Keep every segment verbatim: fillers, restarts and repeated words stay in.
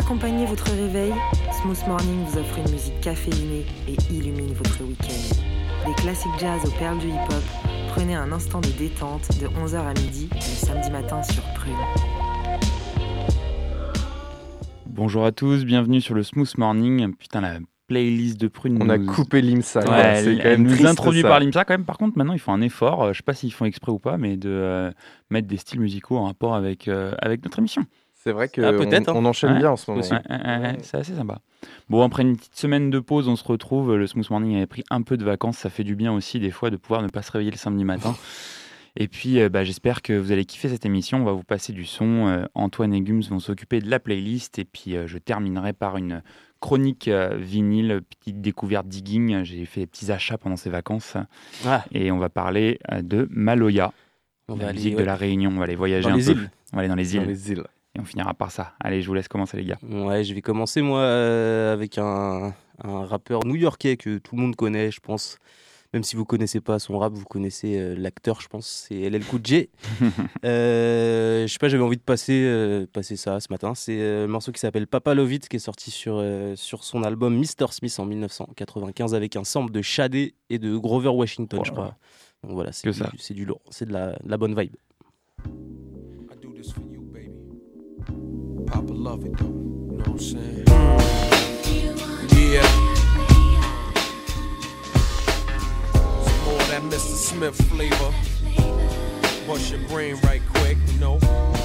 accompagner votre réveil, Smooth Morning vous offre une musique caféinée et illumine votre week-end. Des classiques jazz aux perles du hip-hop, prenez un instant de détente de onze heures à midi le samedi matin sur Prune. Bonjour à tous, bienvenue sur le Smooth Morning. Putain, la playlist de Prune. On nous... a coupé l'IMSA. Ouais, quoi. elle, c'est quand elle même nous triste, introduit ça. par l'IMSA quand même. Par contre, maintenant, ils font un effort. Je sais pas s'ils font exprès ou pas, mais de euh, mettre des styles musicaux en rapport avec, euh, avec notre émission. C'est vrai qu'on Ah, peut-être, hein. on enchaîne Ouais, bien en ce moment. Ouais, ouais, ouais, ouais, c'est assez sympa. Bon, après une petite semaine de pause, on se retrouve. Le Smooth Morning avait pris un peu de vacances. Ça fait du bien aussi, des fois, de pouvoir ne pas se réveiller le samedi matin. Et puis, euh, bah, j'espère que vous allez kiffer cette émission. On va vous passer du son. Euh, Antoine et Gums vont s'occuper de la playlist. Et puis, euh, je terminerai par une chronique euh, vinyle, petite découverte digging. J'ai fait des petits achats pendant ces vacances. Ah, Et on va parler euh, de Maloya, on la va musique aller de ouais, la Réunion. On va aller voyager dans un les peu. îles. On va aller dans les îles. Dans les îles. Et on finira par ça. Allez, je vous laisse commencer, les gars. Ouais, je vais commencer moi euh, avec un, un rappeur new-yorkais que tout le monde connaît, je pense. Même si vous connaissez pas son rap, vous connaissez euh, l'acteur, je pense. C'est L L Cool J. euh, je sais pas, j'avais envie de passer, euh, passer ça ce matin. C'est euh, un morceau qui s'appelle Papa Love It, qui est sorti sur, euh, sur son album mister Smith en dix-neuf cent quatre-vingt-quinze avec un sample de Shadé et de Grover Washington, Oh je là crois. là. Donc voilà, c'est Que du, ça. c'est du lourd, c'est de la, de la bonne vibe. I do this for you, baby. Papa love it though, you know what I'm saying? Yeah. Some more of that mister Smith flavor. Bust your brain right quick, you know.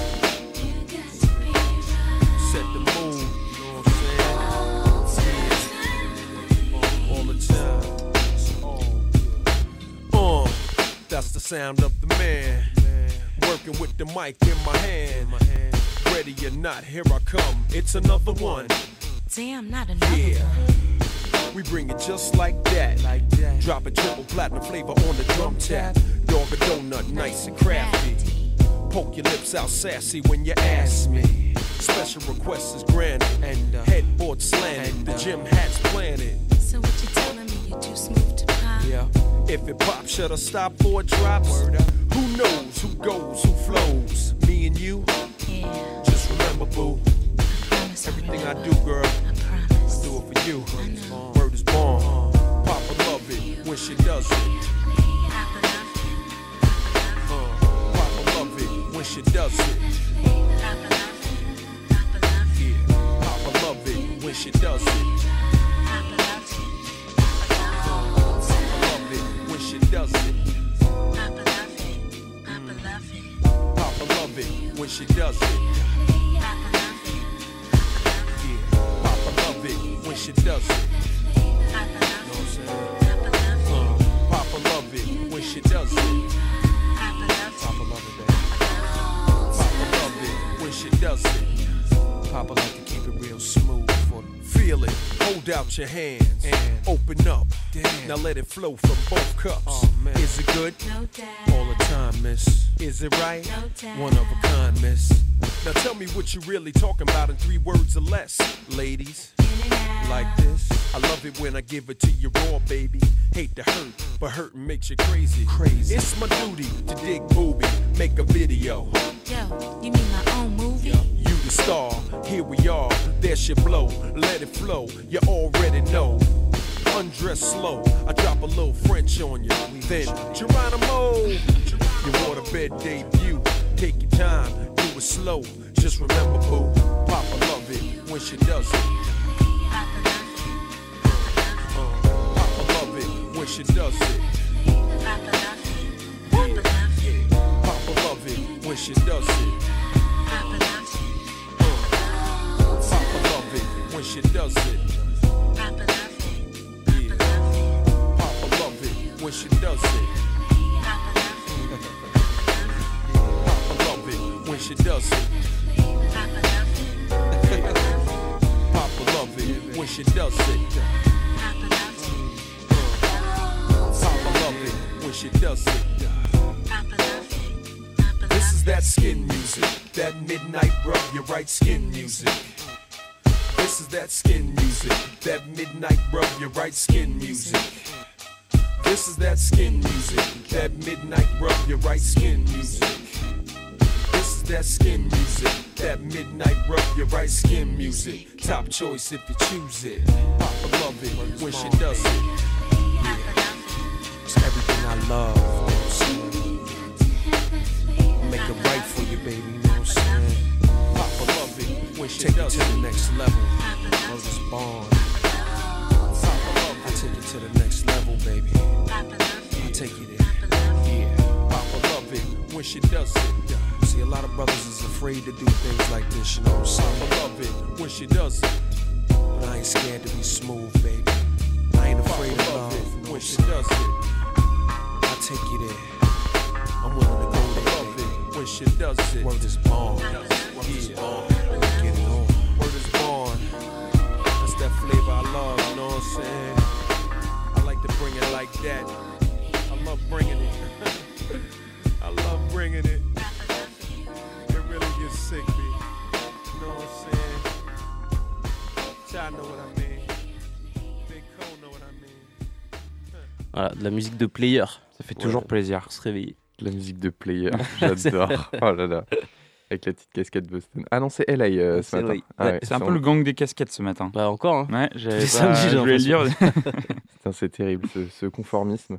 Set the mood, you know what I'm saying? Yeah. All the time. It's all good. Uh, that's the sound of the man. Working with the mic in my hand. Ready or not, here I come. It's another one. Damn, not another Yeah. one. We bring it just like that. Like that. Drop a triple platinum flavor on the drum tap. Dog a donut, nice and crafty. Poke your lips out sassy when you ask me. Special request is granted. And uh, headboard slanted. And, uh, the gym hat's planted. So what you telling me? You're too smooth to pop? Yeah. If it pops, should I stop for a drop? Who knows who goes, who flows? Me and you? Yeah. Just remember, boo. Promise I'll Everything I remember. do, girl, I promise. do it for you. I know. Word is born. Papa love it when she does it. Papa love it. Uh, Papa love it when she does it. Papa love it. Papa love it. Yeah. Papa love it when she does it. Papa love it. Papa love it when she does it. Papa love it. Papa love it. Papa love it when she does it. Papa love it. Yeah. Papa love it when she does it. Papa love Know what I'm saying? it. Papa love it. Uh, Papa love it when she does it. Papa love it. Papa love it, baby. Papa love it when she does it. Papa like to keep it real smooth for the feel it. Hold out your hands and open up. Damn. Now let it flow from both cups. Oh, man. Is it good? No doubt. All the time, miss. Is it right? No doubt. One of a kind, miss. Now tell me what you really talking about in three words or less, ladies. In and out. Like this. I love it when I give it to you raw, baby. Hate to hurt, but hurting makes you crazy. Crazy. It's my duty to dig booby, make a video. Yo, you mean my own movie? You the star, here we are. There's your blow, let it flow. You already know. Undress slow, I drop a little French on you. Then Geronimo, your waterbed debut. Take your time, do it slow. Just remember, boo, Papa love it when she does it. Papa love it. Uh, Papa love it when she does it. Papa love it. Papa love it. Papa love it when she does it. Papa love it. Uh, Papa love it when she does it. Papa love it. Yeah. Papa love it when she does it. Papa love it. Papa love it when she does it. Papa love it. Papa love it when she does it. Papa love it. Papa love it when she does it. Papa love it. Papa This love is that skin music, that midnight rub your right skin music. This is that skin music, that midnight rub your right skin music. This is that skin music, that midnight rub your right skin music. This is that skin music, That midnight rub your right skin music. Top choice if you choose it. Papa love it when she does it. Yeah. It's everything I love. You know what I'm saying? I'll make it right for you, baby. You know what I'm saying? Papa love it when she take does it. Take it to the next level. Love is born. Papa love it. I take it to the next level, baby. I take you there. Yeah. Papa love it when she does it. Yeah. See, a lot of brothers is afraid to do things like this, you know what I'm saying? I love it when she does it. But I ain't scared to be smooth, baby. I ain't afraid of love it you know when she does it. I'll take you there. I'm willing to go there, love it when she does it. Word is born. Word is born. Get it on. Word is born. That's that flavor I love, you know what I'm saying? I like to bring it like that. I love bringing it. I love bringing it. Sick, B. You know what I'm saying? Y'all know what I mean. Big Cole know what I mean. Voilà, de la musique de player. Ça fait toujours Ouais, plaisir. Pour se réveiller. De la musique de player, j'adore. Oh là là. Avec la petite casquette Boston. Ah non, c'est L A euh, ce C'est matin. L A. Ah Ouais, ouais, c'est un c'est peu en- le gang des casquettes ce matin. Bah encore, hein. Ouais, j'avais Les pas- samedis, j'ai je voulais le dire. Putain, c'est terrible ce, ce conformisme.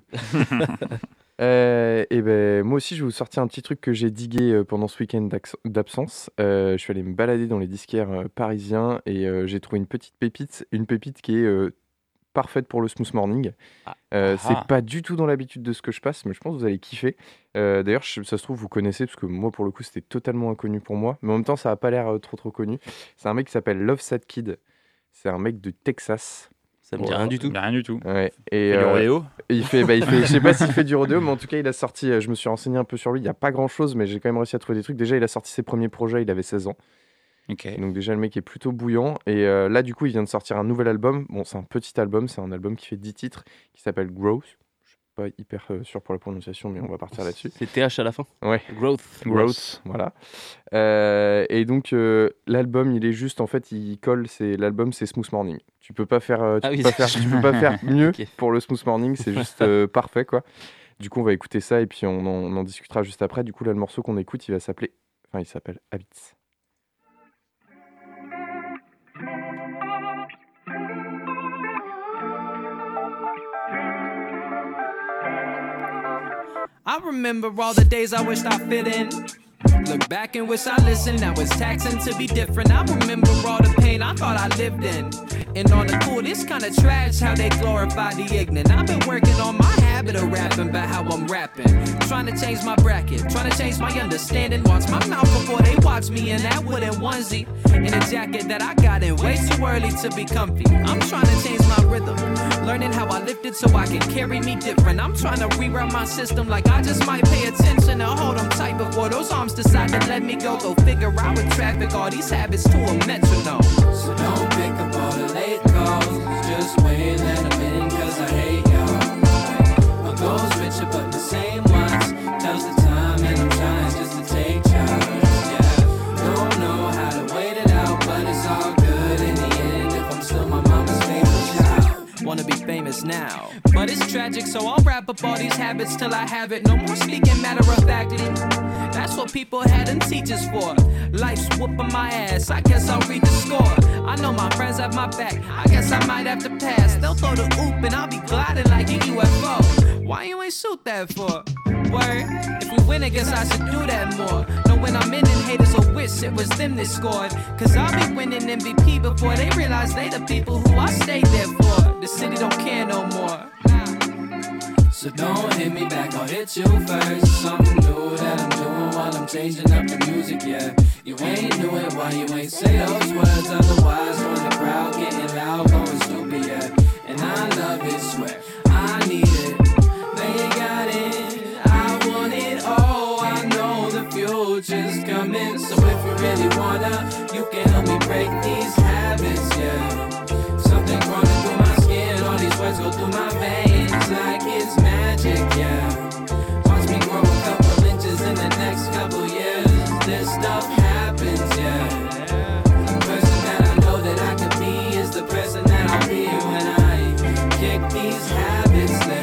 Euh, et ben moi aussi je vais vous sortir un petit truc que j'ai digué euh, pendant ce week-end d'ax- d'absence. Euh, je suis allé me balader dans les disquaires euh, parisiens et euh, j'ai trouvé une petite pépite, une pépite qui est euh, parfaite pour le smooth morning. Ah. Euh, Ah. c'est pas du tout dans l'habitude de ce que je passe, mais je pense que vous allez kiffer. Euh, D'ailleurs, je- ça se trouve vous connaissez parce que moi pour le coup c'était totalement inconnu pour moi, mais en même temps ça a pas l'air euh, trop trop connu. C'est un mec qui s'appelle Love Sad Kid. C'est un mec de Texas. Ça me dit Ouais. rien du tout. Rien du tout. Ouais. Et Et le euh, rodéo il fait, bah, il fait, je sais pas s'il fait du rodéo, mais en tout cas, il a sorti, euh, je me suis renseigné un peu sur lui, il n'y a pas grand chose, mais j'ai quand même réussi à trouver des trucs. Déjà, il a sorti ses premiers projets, il avait seize ans. Ok. Donc, déjà, le mec est plutôt bouillant. Et euh, là, du coup, il vient de sortir un nouvel album. Bon, c'est un petit album, c'est un album qui fait dix titres, qui s'appelle Growth. Je suis pas hyper euh, sûr pour la prononciation, mais on va partir là-dessus. C'est T H à la fin. Ouais. Growth. Growth, voilà. Euh, et donc, euh, l'album, il est juste, en fait, il colle, c'est, l'album, c'est Smooth Morning. Tu peux pas faire, euh, tu Ah peux oui, pas faire, tu peux pas faire mieux Ok. pour le Smooth Morning, c'est juste euh, parfait, quoi. Du coup, on va écouter ça et puis on en, on en discutera juste après. Du coup, là, le morceau qu'on écoute, il va s'appeler, enfin, il s'appelle Habits. I remember all the days I wished I fit in. Look back and wish I listened. Now it's taxing to be different. I remember all the pain I thought I lived in. And on the cool, it's kinda trash how they glorify the ignorant. I've been working on my habit of rapping about how I'm rapping. Trying to change my bracket, trying to change my understanding. Watch my mouth before they watch me in that wooden onesie. In a jacket that I got in way too early to be comfy. I'm trying to change my rhythm. Learning how I lift it so I can carry me different. I'm trying to reroute my system like I just might pay attention and hold them tight before those arms decide to let me go. Go figure out with traffic all these habits to a metronome. So don't pick up all the late calls. Just wait, let them in cause I hate y'all. My goals richer but the same ones. Tells the time and I'm trying just to take charge. Yeah, don't know how to wait it out, but it's all good in the end if I'm still my mama's favorite child. Wanna be famous now, but it's tragic, so I'll wrap up all these habits till I have it. No more speaking matter of factly. That's what people had and teachers for. Life's whooping my ass, I guess I'll read the score. I know my friends have my back, I guess I might have to pass. They'll throw the oop and I'll be gliding like a U F O. Why you ain't shoot that for? Word, if we win, I guess I should do that more. Know when I'm in and haters will wish it was them that scored. Cause I'll be winning M V P before they realize they the people who I stayed there for. The city don't care no more. So don't hit me back, I'll hit you first. Something new that I'm doing while I'm changing up the music, yeah. You ain't knew it, why you ain't say those words? Otherwise, when the crowd getting loud, going stupid, yeah. And I love it, swear, I need it. They got it, I want it all. I know the future's coming. So if you really wanna, you can help me break these habits, yeah. Something crawling through my skin, all these words go through my veins like it's magic, yeah. Watch me grow a couple inches in the next couple years. This stuff happens, yeah. The person that I know that I could be is the person that I'll be when I kick these habits then.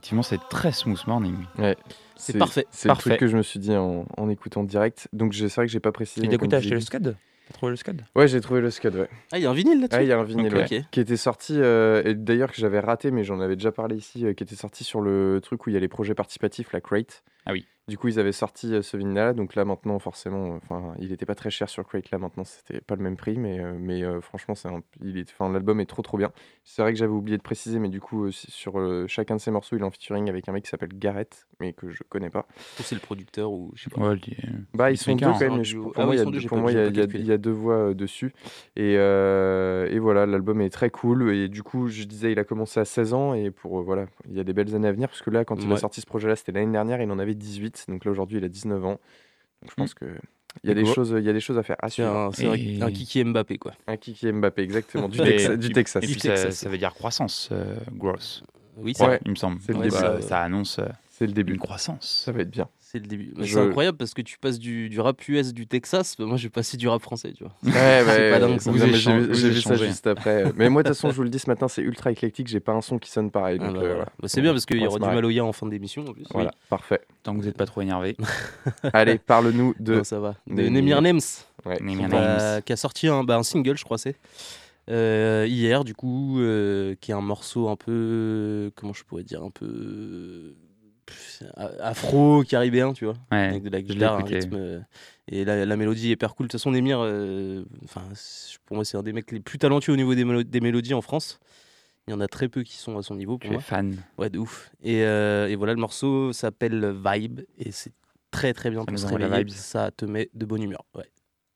effectivement, c'est très smooth morning. Ouais. C'est parfait. C'est Parfait. le truc que je me suis dit en, en écoutant direct. Donc je- c'est vrai que j'ai pas précisé. Et mais du coup, comme t'as j'ai acheté le dit- Scud T'as trouvé le Scud Ouais, j'ai trouvé le Scud, ouais. Ah, il y a un vinyle là-dessus. Ah, il y a un vinyle, Ok. ouais, qui était sorti, euh, et d'ailleurs que j'avais raté, mais j'en avais déjà parlé ici, euh, qui était sorti sur le truc où il y a les projets participatifs, la Crate. Ah oui. Du coup, ils avaient sorti euh, ce vinyle-là, donc là maintenant, forcément, enfin, il était pas très cher sur Crate, là maintenant, c'était pas le même prix, mais, euh, mais euh, franchement, c'est un, il est, enfin, l'album est trop trop bien. C'est vrai que j'avais oublié de préciser, mais du coup, euh, sur euh, chacun de ces morceaux, il est en featuring avec un mec qui s'appelle Gareth, mais que je connais pas. Ou c'est le producteur ou je sais pas. Ouais, il est- Bah, ils C'est sont deux clair, quand même, hein. mais je- Ah pour oui, moi, il y ils a sont deux, deux- j'ai pour pas- moi, il y j'ai a- pas il y a- calculé. il y a deux voix euh, dessus. Et, euh, et voilà, l'album est très cool. Et du coup, je disais, il a commencé à seize ans. Et pour, euh, voilà, il y a des belles années à venir. Parce que là, quand il a Ouais. sorti ce projet-là, c'était l'année dernière, il en avait dix-huit. Donc là, aujourd'hui, il a dix-neuf ans. Donc je pense que il y a des Go. choses, il y a des choses à faire. À C'est suivre. un, c'est Et- un, un Kiki Mbappé quoi. Un Kiki Mbappé, exactement. Du, Et- Texas, du et- Texas. Et puis Du ça, Texas. ça veut dire croissance, euh, gross, Oui, Ouais. ça, il me semble. C'est le Donc, début. ça, Bah, ça annonce euh, C'est le début. une croissance. Ça va être bien. c'est le début. Mais Je- C'est incroyable parce que tu passes du, du rap U S du Texas, bah, moi je vais passer du rap français, tu vois. Ouais, bah, C'est pas dingue, ouais, ça. vous Vous avez- J'ai échangez- vu- vous j'ai vu ça échangez. juste après. Mais moi, de toute façon, je vous le dis ce matin, c'est ultra éclectique. J'ai pas un son qui sonne pareil. Ah Donc, bah, euh, voilà. voilà. Bah, c'est bien parce qu'il On y va aura se du marrer. Maloya en fin d'émission en plus. Voilà, parfait. Tant que vous n'êtes pas trop énervé. Allez, parle-nous de. Non, ça va. De Nemir. Nemir Nems. Ouais. Nemir Bah, Nems. Bah, qui a sorti un, bah, un single, je crois c'est euh, hier du coup, euh, qui est un morceau un peu, euh, comment je pourrais dire, un peu euh, pff, afro caribéen, tu vois, Ouais, avec de la je l'ai guitare, un écouté. rythme, euh, et la, la mélodie est hyper cool. De toute façon, Nemir, euh, enfin, c'est- pour moi c'est un des mecs les plus talentueux au niveau des, mélo- des mélodies en France. Il y en a très peu qui sont à son niveau pour Tu es moi. fan. Ouais, de ouf. Et, euh, et voilà, le morceau s'appelle Vibe et c'est très très bien Ça pour nous se envoie la réveiller. vibes. Ça te met de bonne humeur. Ouais.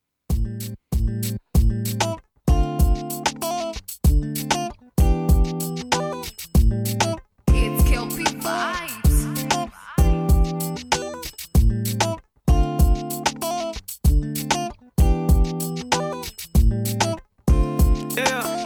It's Kelpie Vibes. Yeah.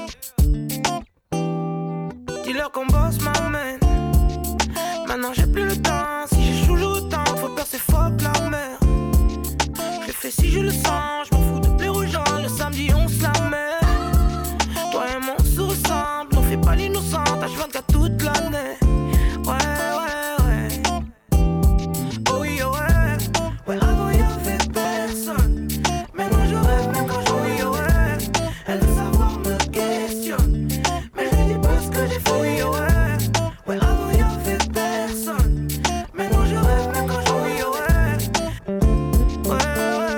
Dis-leur qu'on bosse m'amène. Maintenant j'ai plus le temps. Si j'échoue autant, faut peur c'est faux la mer. Je le fais si je le sens. Je m'en fous de plaire aux gens. Le samedi on se la met. Toi et moi on se ressemble. On fait pas l'innocent. H vingt-quatre toute l'année. Ouais ouais ouais. Oh oui oh ouais. Ouais avant y'avait personne. Maintenant je rêve même quand je oui oh ouais. Elle veut savoir me questionne. Mais je lui dis pas ce que j'ai fait oui oh ouais. Ouais avant y'avait personne. Maintenant je rêve même quand je oui oh ouais. Ouais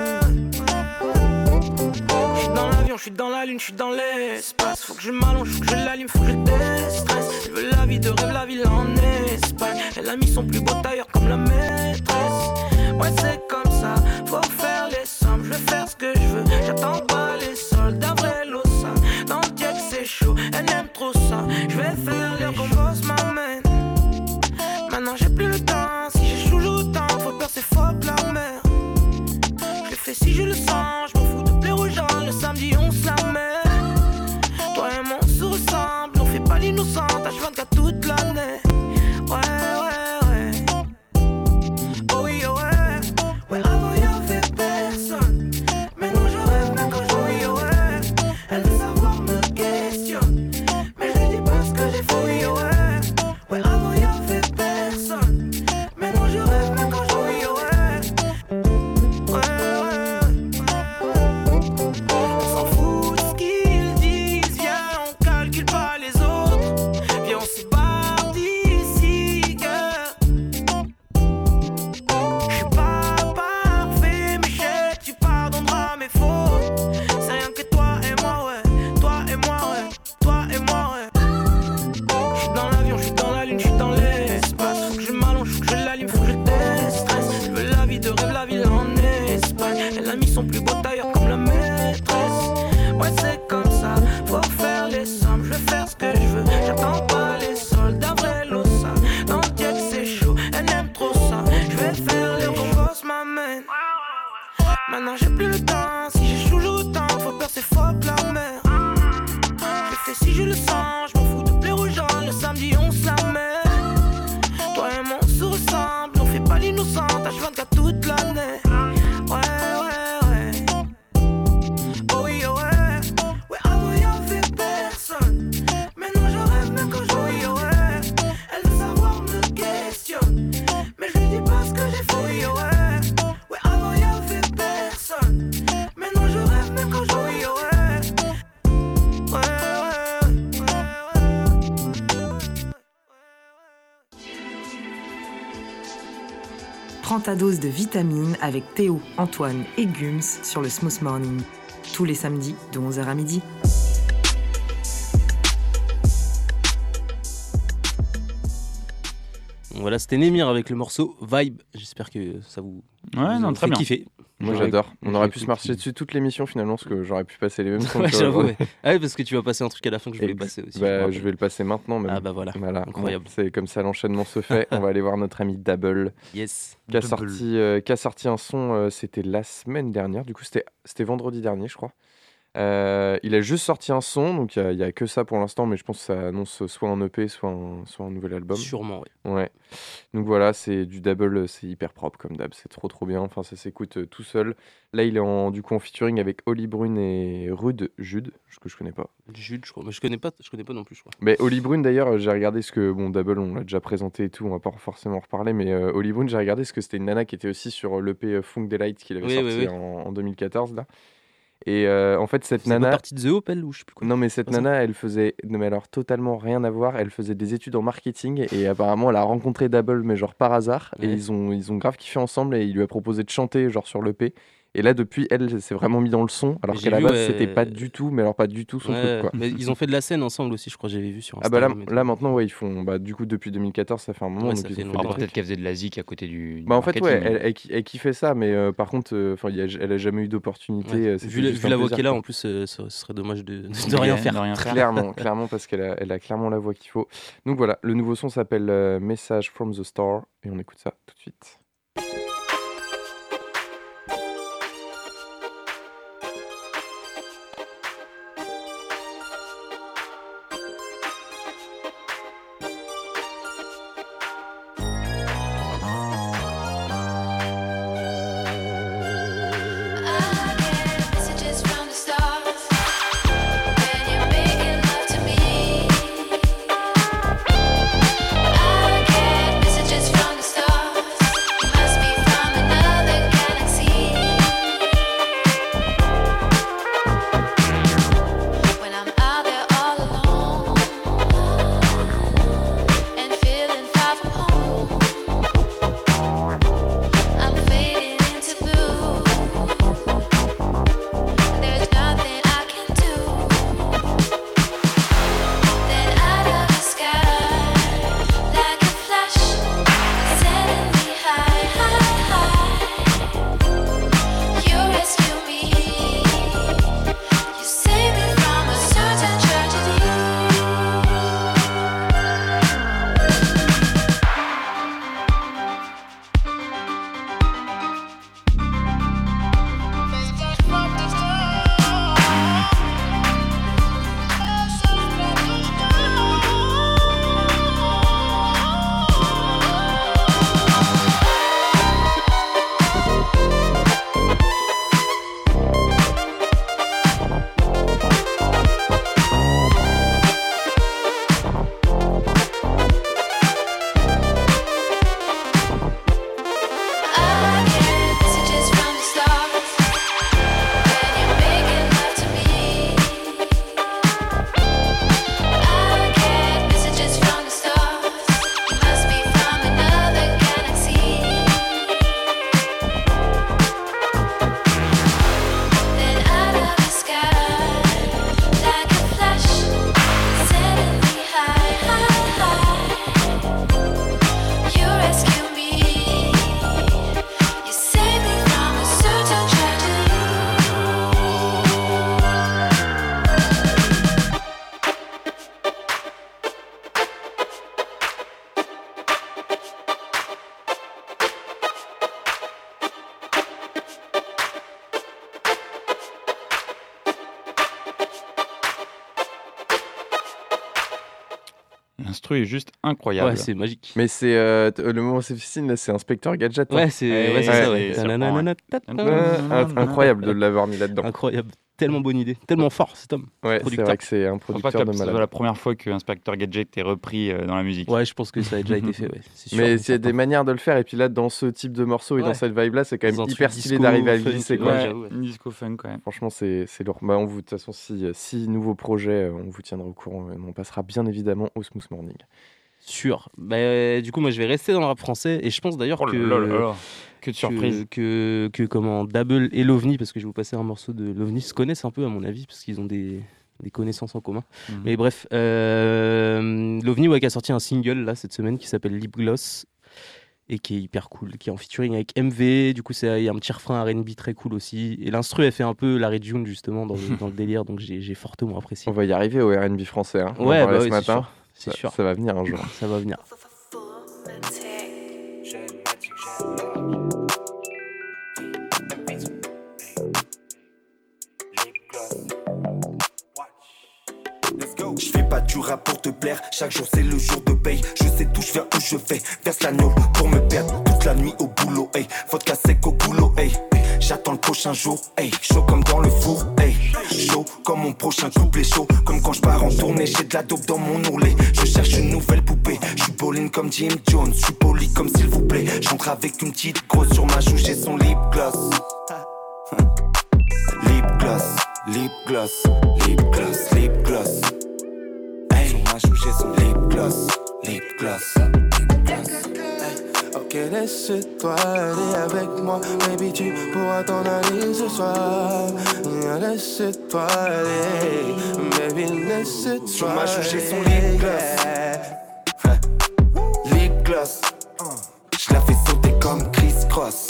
ouais. J'suis dans l'avion, j'suis dans la lune, j'suis dans l'espace. Faut que je m'allonge, faut que je l'allume, faut que je déstresse. Elle veut la vie de rêve, la ville en Espagne. Elle a mis son plus beau tailleur comme la maîtresse. Ouais c'est comme ça, faut faire les sommes. Je vais faire ce que je veux, j'attends pas les soldes. D'un vrai losa, dans le diète c'est chaud. Elle aime trop ça, je vais faire les qu'on bosse m'amène. Maintenant j'ai plus le temps, si j'échoue autant, faut peur c'est faux la mer. Je le fais si je le sens, je m'en fous de plaire aux gens. Le samedi on se la met. Toi et moi on se ressemble, on fait pas l'innocent. H vingt-quatre toute l'année. Ouais ouais ouais. Oh oui oh ouais. Ouais avant y'avait personne. Maintenant je rêve même quand je oui oh ouais. Elle veut savoir me questionne. Mais je lui dis pas ce que j'ai fait oui oh ouais. Ouais avant y'avait personne. Maintenant je rêve même quand je oui oh ouais. Ouais ouais. On s'en fout de ce qu'ils disent. Viens on calcule pas les autres. Viens on se barre d'ici girl. J'suis pas parfait mais je sais que tu pardonneras mes fautes. C'est rien que toi et moi ouais. Toi et moi ouais. Toi et moi ouais. J'suis dans l'avion, j'suis dans la lune, j'suis dans l'espace. Faut que je m'allonge, faut que je l'allume, faut que je déstresse. Je veux la vie de rêve, la ville en Espagne. Elle a mis son plus beau tailleur comme la maîtresse. Ouais c'est comme ça, faut faire les sommes. Je vais faire ce que je veux, j'attends pas les soldes. D'un vrai losa, dans le diète c'est chaud. Elle aime trop ça, je vais faire les qu'on bosse m'amène. Maintenant j'ai plus le temps, si j'échoue autant, faut peur c'est faux la mer. Je le fais si je le sens, je m'en fous de plaire aux gens. Le samedi on se la met. Toi et moi on se ressemble, on fait pas l'innocent. H vingt-quatre toute l'année. Ouais ouais ouais. Oh oui oh ouais. Ouais avant y'avait personne. Maintenant je rêve même quand je oui oh ouais. Elle veut savoir me guérir. Prends ta dose de vitamines avec Théo, Antoine et Gums sur le Smooth Morning. Tous les samedis de onze heures à midi. Voilà, c'était Némir avec le morceau Vibe. J'espère que ça vous, Ouais, vous non, a très fait bien. kiffer. Moi J'aurais- j'adore. On aurait pu j'aurais se marcher kiffé. dessus toute l'émission finalement, parce que j'aurais pu passer les mêmes sons. Ouais, tu vois. j'avoue. Ouais. Ah ouais, parce que tu vas passer un truc à la fin que je voulais Ex- passer aussi. je me Bah, rappelle. je vais le passer maintenant même. Ah bah voilà. Voilà, Incroyable. Bon, c'est comme ça l'enchaînement se fait. On va aller voir notre ami Double Yes. qui a, Double. sorti, euh, qui a sorti un son, euh, c'était la semaine dernière, du coup c'était c'était vendredi dernier je crois. Euh, il a juste sorti un son, donc il n'y a, a que ça pour l'instant, mais je pense que ça annonce soit un E P, soit un, soit un nouvel album. Sûrement, ouais. Ouais. Donc voilà, c'est du Double, c'est hyper propre comme d'hab, c'est trop trop bien. Enfin, ça s'écoute euh, tout seul. Là, il est en du coup en featuring avec Oli Brune et Rude Jude, que je connais pas. Jude, je crois. Mais je connais pas, je connais pas non plus, je crois. Mais Oli Brune d'ailleurs, euh, j'ai regardé ce que bon Double, on l'a déjà présenté et tout, on va pas forcément en reparler, mais euh, Oli Brune, j'ai regardé ce que c'était une nana qui était aussi sur l'E P euh, Funk Delight qu'il avait Oui, sorti oui, oui. En, en deux mille quatorze là. Et euh, en fait, cette C'est pas nana. partie de The Hope, elle, ou je sais plus quoi. Non, mais cette Pas ça. nana, elle faisait. Non, mais alors totalement rien à voir. Elle faisait des études en marketing et apparemment, elle a rencontré Double, mais genre par hasard. Et Ouais. ils ont, ils ont grave kiffé ensemble et il lui a proposé de chanter, genre sur l'E P. Et là, depuis, elle s'est vraiment mis dans le son. Alors J'ai qu'à la vu, base, ouais. c'était pas du tout, mais alors pas du tout son Ouais, truc, quoi. mais ils ont fait de la scène ensemble aussi, je crois, j'avais vu sur Ah bah là, Instagram. et tout. là maintenant, ouais, ils font. Bah, du coup, depuis deux mille quatorze, ça fait un moment. Ouais, donc ça ils fait ont longtemps. des Enfin, trucs. peut-être qu'elle faisait de la zik à côté du. du Bah en fait, ouais, marketing. elle, elle, elle kiffait ça, mais euh, par contre, euh, enfin, il y a- elle a jamais eu d'opportunité. Ouais. euh, c'était Vu, la- juste vu un la voix plaisir, qu'elle a, quoi. en plus, euh, ce ce serait dommage de, de, De de rien rien- faire. de rien faire. Clairement, clairement, parce qu'elle a, elle a clairement la voix qu'il faut. Donc voilà, le nouveau son s'appelle euh, Message from the Star et on écoute ça tout de suite. Messages from the stars when you're making love to me. I get messages from the stars. Must be from another galaxy. When I'm out there all alone and feeling far from home, I'm fading into blue. There's nothing I can do. Then out of the sky, like a flash, setting me high, high, high. You rescue me. You save me from a certain tragedy. I get messages from the stars when you're making love to me. I get messages from the stars. Must be from another galaxy. Then out of the sky, like a flash, setting me high, high, high. You rescue me. You save me from a certain tragedy. L'instru est juste incroyable. Ouais, c'est magique. Mais c'est euh, t- le moment c'est fascine là, c'est Inspecteur Gadget. hein. Ouais, c'est Ouais, ouais, c'est ouais, ça, ouais. c'est- Tananana, Ouais, tata. in- incroyable de l'avoir mis là-dedans. Incroyable. Tellement bonne idée. Tellement fort, cet homme. Ouais, c'est producteur. vrai que c'est un Je crois pas que producteur de ce soit malade. la première fois que Inspector Gadget est repris euh, dans la musique. Ouais, je pense que ça a déjà été fait, ouais. C'est sûr. Mais c'est il y a des certain. manières de le faire et puis là dans ce type de morceau et dans Ouais. cette vibe là c'est quand Dans même un hyper truc stylé disco, d'arriver à le funk, glisser ouais. quoi. Ouais, j'avoue, ouais. une disco funk quand même. Franchement c'est c'est lourd. Bah on vous de toute façon si si nouveaux projets euh, on vous tiendra au courant. euh, On passera bien évidemment au Smooth Morning. Sûr. Bah, euh, du coup, moi, je vais rester dans le rap français et je pense d'ailleurs Oh là que là là là. Que de surprise. Que, que, que comment Double et l'OVNI, parce que je vais vous passer un morceau de l'OVNI, se connaissent un peu à mon avis, parce qu'ils ont des, des connaissances en commun. Mhm. Mais bref, euh, l'OVNI ouais, qui a sorti un single là, cette semaine qui s'appelle Lip Gloss et qui est hyper cool, qui est en featuring avec M V. Du coup, c'est- il y a un petit refrain R and B très cool aussi. Et l'instru, elle fait un peu Larry June justement dans le, dans le délire, donc j'ai, j'ai fortement apprécié. On va y arriver au R and B français. Hein. On en Ouais, parlait bah ce oui, c'est matin. sûr. C'est Ça, sûr, ça va venir un jour. ça va venir. Je fais pas du rap pour te plaire, chaque jour c'est le jour de paye. Je sais d'où je viens, où je vais, verse la gnôle pour me perdre toute la nuit au boulot, hey. Vodka sec au boulot, hey. J'attends le prochain jour, hey. Chaud comme dans le four, hey. Chaud comme mon prochain couplet, chaud comme quand je pars en tournée. J'ai de la dope dans mon ourlet, je cherche une nouvelle poupée. Je suis bowling comme Jim Jones, je suis poli comme s'il vous plaît. J'entre avec une petite grosse sur ma joue, j'ai son lip gloss. Lip gloss, lip gloss, lip gloss, lip gloss. Hey, sur ma joue j'ai son lip gloss, lip gloss, lip gloss. Ok, laisse-toi aller avec moi, baby, tu pourras t'en aller ce soir. Laisse-toi aller, baby, laisse-toi Sur ma joue j'ai son lip gloss. Hein. Lip gloss. Je la fais sauter comme Chris Cross.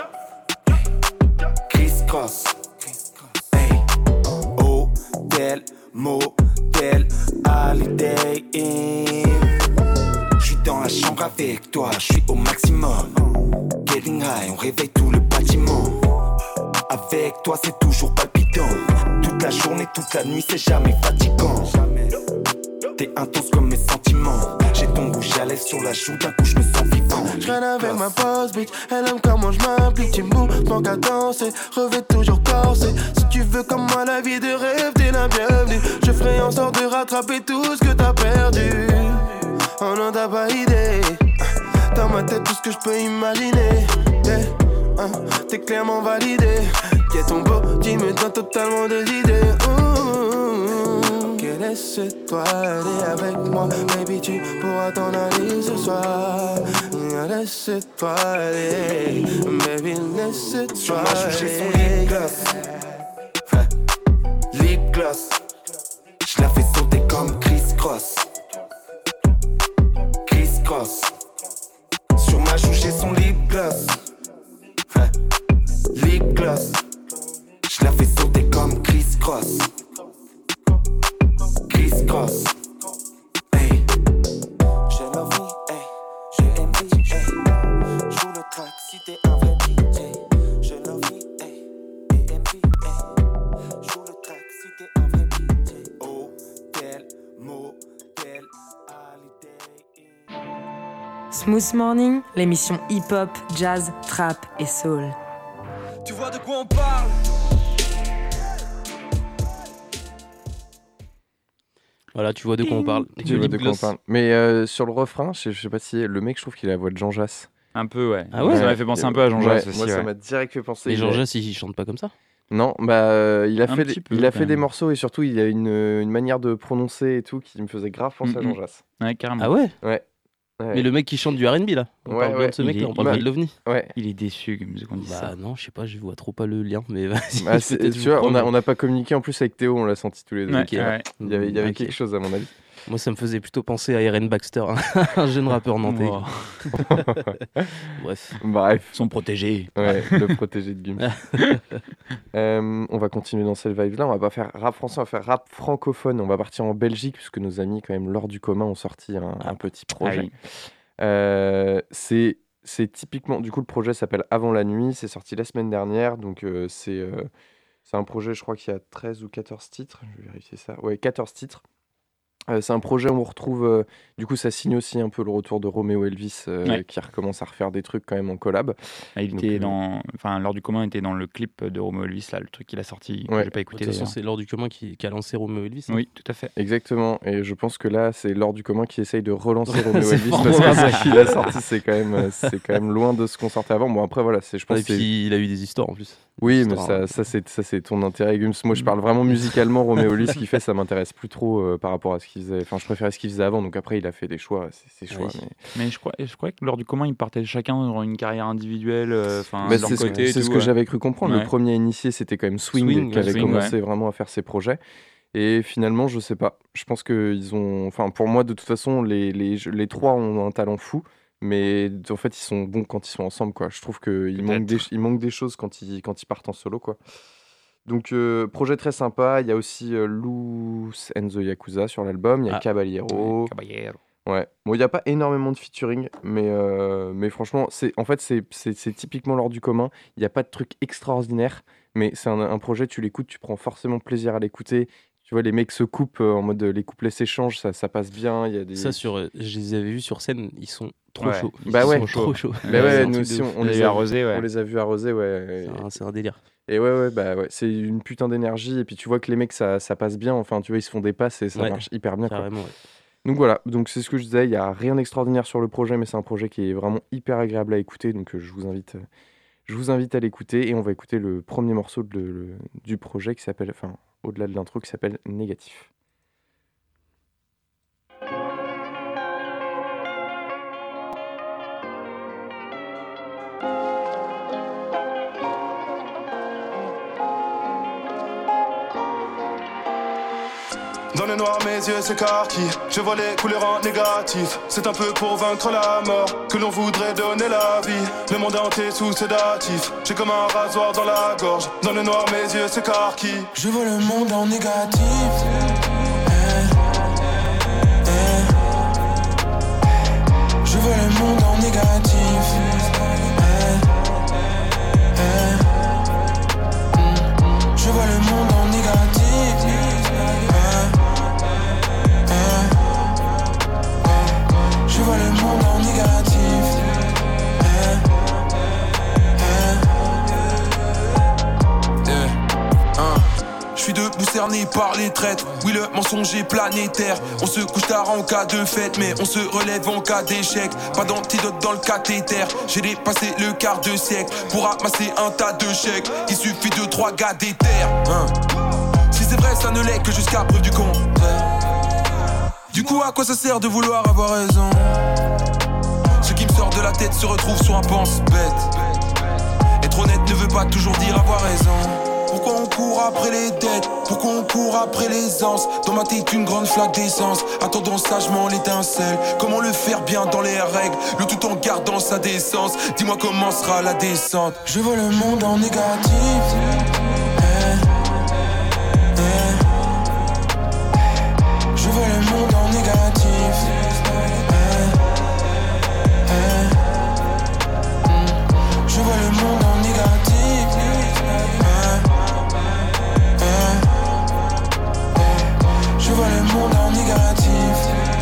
Chris Cross. Hey. Hôtel, motel, holiday inn. J'suis dans la chambre avec toi, j'suis au maximum. Getting high, on réveille tout le bâtiment. Avec toi c'est toujours palpitant. Toute la journée, toute la nuit, c'est jamais fatigant. T'es intense comme mes sentiments. J'ai ton rouge à lèvres sur la joue, d'un coup je me sens vivant. Je traîne avec ma boss bitch, elle aime comment je m'implique. Tu me manques à danser, revêt toujours corsé. Si tu veux comme moi la vie de rêve, t'es la bienvenue. Je ferai en sorte de rattraper tout ce que t'as perdu. Oh non, t'as pas idée. Dans ma tête, tout ce que je peux imaginer. Yeah. Hein, t'es clairement validé. Y'a ton body me donne totalement des idées. Ouh. Ok, laisse-toi aller avec moi, baby, tu pourras t'en aller ce soir. Laisse-toi aller, baby, laisse-toi Sur ma joue j'ai son aller. lip gloss. Hein. Lip gloss. Je la fais sauter comme Chris Cross. Chris Cross. Sur ma joue j'ai son lip gloss. Hein. Lip gloss. Je la fais sauter comme Chris Cross. Chris Cross. Hey. J'ai l'envie, hey, j'ai envie, hey. Joue le track si t'es un vrai D J. J'ai l'envie, hey, et envie, hey. Joue le track si t'es un vrai D J. Hôtel, motel, holiday inn. Smooth Morning, l'émission hip-hop, jazz, trap et soul. Tu vois de quoi on parle? Voilà, tu vois de quoi on parle. Tu vois de quoi on parle. Mais euh, sur le refrain, je, je sais pas si le mec, je trouve qu'il a la voix de Jean Jass. Un peu, ouais. Ah ouais Ça m'a fait penser un peu à Jean Jass Ouais, aussi. Moi, ça ouais. m'a direct fait penser. Et il Jean a- Jass, il chante pas comme ça. Non, bah euh, il a Un fait, petit des, peu, il a quand fait des même. morceaux et surtout il a une, une manière de prononcer et tout qui me faisait grave penser à Mhm. Jean Jass. Ouais, carrément. Ah ouais. Ouais. Ouais. Mais le mec qui chante du R and B là. On Ouais, parle bien ouais. de ce mec Il là, est- on parle il pas est- de l'OVNI. Ouais. Il est déçu comme qu'on dit Bah ça. non, je sais pas, je vois trop pas le lien, mais vas-y. Bah, c'est- peut-être tu je vois, vous on a- crois, on n'a pas communiqué en plus avec Théo, on l'a senti tous les deux. Ouais, Ok, ouais. Il y avait, il y avait Ok. quelque chose à mon avis. Moi, ça me faisait plutôt penser à Irene Baxter, hein. Un jeune rappeur nantais. Wow. Bref. Bref, Ils sont protégés. ouais, le protégé de Gums. Euh, on va continuer dans cette vibe-là. On va pas faire rap français, on va faire rap francophone. On va partir en Belgique puisque nos amis, quand même, lors du commun, ont sorti un, un petit projet. Ah oui. Euh, c'est c'est typiquement, du coup, le projet s'appelle Avant la nuit. C'est sorti la semaine dernière, donc euh, c'est euh, c'est un projet, je crois qu'il y a treize ou quatorze titres. Je vais vérifier ça. Ouais, quatorze titres. Euh, c'est un projet où on retrouve, euh, du coup, ça signe aussi un peu le retour de Roméo Elvis, euh, Ouais. qui recommence à refaire des trucs quand même en collab. Ah, il Donc, était euh, dans, enfin, lors du commun, il était dans le clip de Romo Elvis, là, le truc qu'il a sorti, que Ouais. j'ai pas De écouté toute façon, d'ailleurs. c'est Lors du commun qui, qui a lancé Roméo Elvis. hein. Oui, tout à fait. Exactement, et je pense que là, c'est Lord du commun qui essaye de relancer Roméo C'est Elvis fort parce que probable. ce qu'il a sorti, c'est quand même, euh, c'est quand même loin de ce qu'on sortait avant. Bon, après, voilà, c'est, je pense Et que c'est. puis il a eu des histoires en plus. Oui, mais Histoire, ça, hein. ça, c'est, ça, c'est ton intérêt, Gums. Moi, je parle vraiment musicalement. Roméo Elvis, ce qu'il fait, ça m'intéresse plus trop euh, par rapport à ce qu'il faisait. Enfin, je préférais ce qu'il faisait avant. Donc après, il a fait des choix, c'est ses choix. Oui. Mais, mais je crois, je crois que lors du commun, ils partaient chacun dans une carrière individuelle. Enfin, bah, de leur c'est ce, côté. c'est tout, ce que ouais. j'avais cru comprendre. Ouais. Le premier à initier, c'était quand même Swing, Swing, qui avait Swing, commencé ouais. vraiment à faire ses projets. Et finalement, je sais pas. Je pense qu'ils ont. Enfin, pour moi, de toute façon, les, les, les trois ont un talent fou. Mais en fait, ils sont bons quand ils sont ensemble, quoi. Je trouve qu'il manque des, il manque des choses quand ils, quand ils partent en solo, quoi. Donc, euh, projet très sympa. Il y a aussi euh, Loose and the Yakuza sur l'album. Il y a Ah. Caballero. Caballero. Ouais. Bon, il n'y a pas énormément de featuring, mais, euh, mais franchement, c'est, en fait, c'est, c'est, c'est typiquement l'ordre du commun. Il n'y a pas de truc extraordinaire, mais c'est un, un projet, tu l'écoutes, tu prends forcément plaisir à l'écouter. Tu vois, les mecs se coupent euh, en mode euh, les couplets s'échangent, ça, ça passe bien. Il y a des... Ça, sur, euh, je les avais vus sur scène, ils sont trop Ouais. chauds. Ils Bah sont ouais. trop chauds. Bah ouais, C'est un nous truc aussi, de on, ouf. on On les les a a arrosés, ouais. On les a vus arroser, ouais. C'est un- C'est un délire. Et ouais, ouais, bah ouais, c'est une putain d'énergie. Et puis tu vois que les mecs, ça, ça passe bien. Enfin, tu vois, ils se font des passes et ça Ouais. marche hyper bien, quoi. Carrément, ouais. Donc voilà, donc c'est ce que je disais. Il n'y a rien d'extraordinaire sur le projet, mais c'est un projet qui est vraiment hyper agréable à écouter. Donc euh, je vous invite, euh, je vous invite à l'écouter. Et on va écouter le premier morceau de, le- du projet qui s'appelle, enfin, au-delà de l'intro, qui s'appelle Négatif. Dans le noir mes yeux s'écarquillent, je vois les couleurs en négatif. C'est un peu pour vaincre la mort que l'on voudrait donner la vie. Le monde entier sous sédatif, j'ai comme un rasoir dans la gorge. Dans le noir mes yeux s'écarquillent. Je vois le monde en négatif. Eh, eh. Je vois le monde en négatif. Eh, eh. Je vois le monde en négatif. Eh, eh. Je vois le monde en négatif. Eh, eh. Eh, hein. Je suis debout cerné par les traites. Oui, le mensonge est planétaire. On se couche tard en cas de fête, mais on se relève en cas d'échec. Pas d'antidote dans le cathéter. J'ai dépassé le quart de siècle pour amasser un tas de chèques. Il suffit de trois gars d'éther, hein. Si c'est vrai, ça ne l'est que jusqu'à preuve du contraire. Du coup, à quoi ça sert de vouloir avoir raison? Ce qui me sort de la tête se retrouve sur un pense-bête. Être honnête ne veut pas toujours dire avoir raison. Pourquoi on court après les dettes? Pourquoi on court après les anses? Dans ma tête une grande flaque d'essence. Attendons sagement l'étincelle. Comment le faire bien dans les règles? Le tout en gardant sa décence. Dis-moi comment sera la descente. Je vois le monde en négatif. Eh, eh. Je vois le monde en négatif. Eh, eh. Je vois le monde en négatif. Je vois le monde en négatif.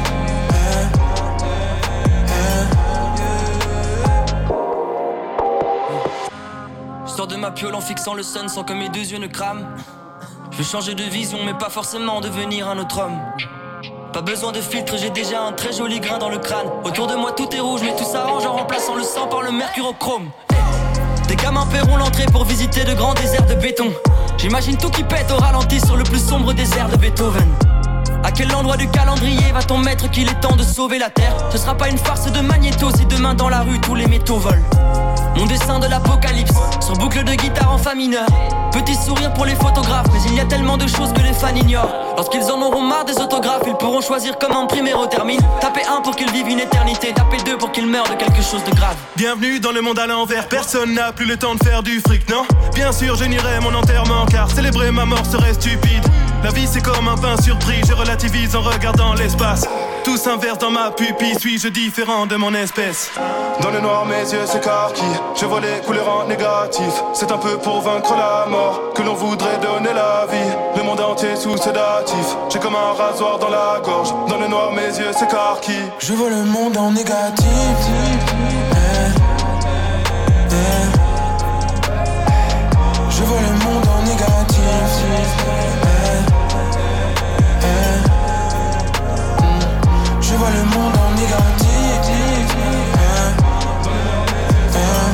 Je sors de ma piole en fixant le sun sans que mes deux yeux ne crament. Je veux changer de vision mais pas forcément devenir un autre homme. Pas besoin de filtre, j'ai déjà un très joli grain dans le crâne. Autour de moi tout est rouge mais tout s'arrange en remplaçant le sang par le mercurochrome. Des gamins paieront l'entrée pour visiter de grands déserts de béton. J'imagine tout qui pète au ralenti sur le plus sombre désert de Beethoven. À quel endroit du calendrier va-t-on mettre qu'il est temps de sauver la terre? Ce sera pas une farce de magnéto si demain dans la rue tous les métaux volent. Mon dessin de l'apocalypse, sur boucle de guitare en fa mineur. Petit sourire pour les photographes, mais il y a tellement de choses que les fans ignorent. Lorsqu'ils en auront marre des autographes, ils pourront choisir comment imprimer au termine. Taper un pour qu'ils vivent une éternité, taper deux pour qu'ils meurent de quelque chose de grave. Bienvenue dans le monde à l'envers, personne n'a plus le temps de faire du fric, non? Bien sûr je nierai mon enterrement car célébrer ma mort serait stupide. La vie c'est comme un pain surpris, je relativise en regardant l'espace. Tout s'inverse dans ma pupille, suis-je différent de mon espèce? Dans le noir mes yeux s'écarquillent, je vois les couleurs en négatif. C'est un peu pour vaincre la mort que l'on voudrait donner la vie. Le monde entier sous sédatif, j'ai comme un rasoir dans la gorge. Dans le noir mes yeux s'écarquillent. Je vois le monde en négatif. Eh, eh. Je vois le monde en négatif. Eh, eh. Je vois le monde en négatif. Eh, eh.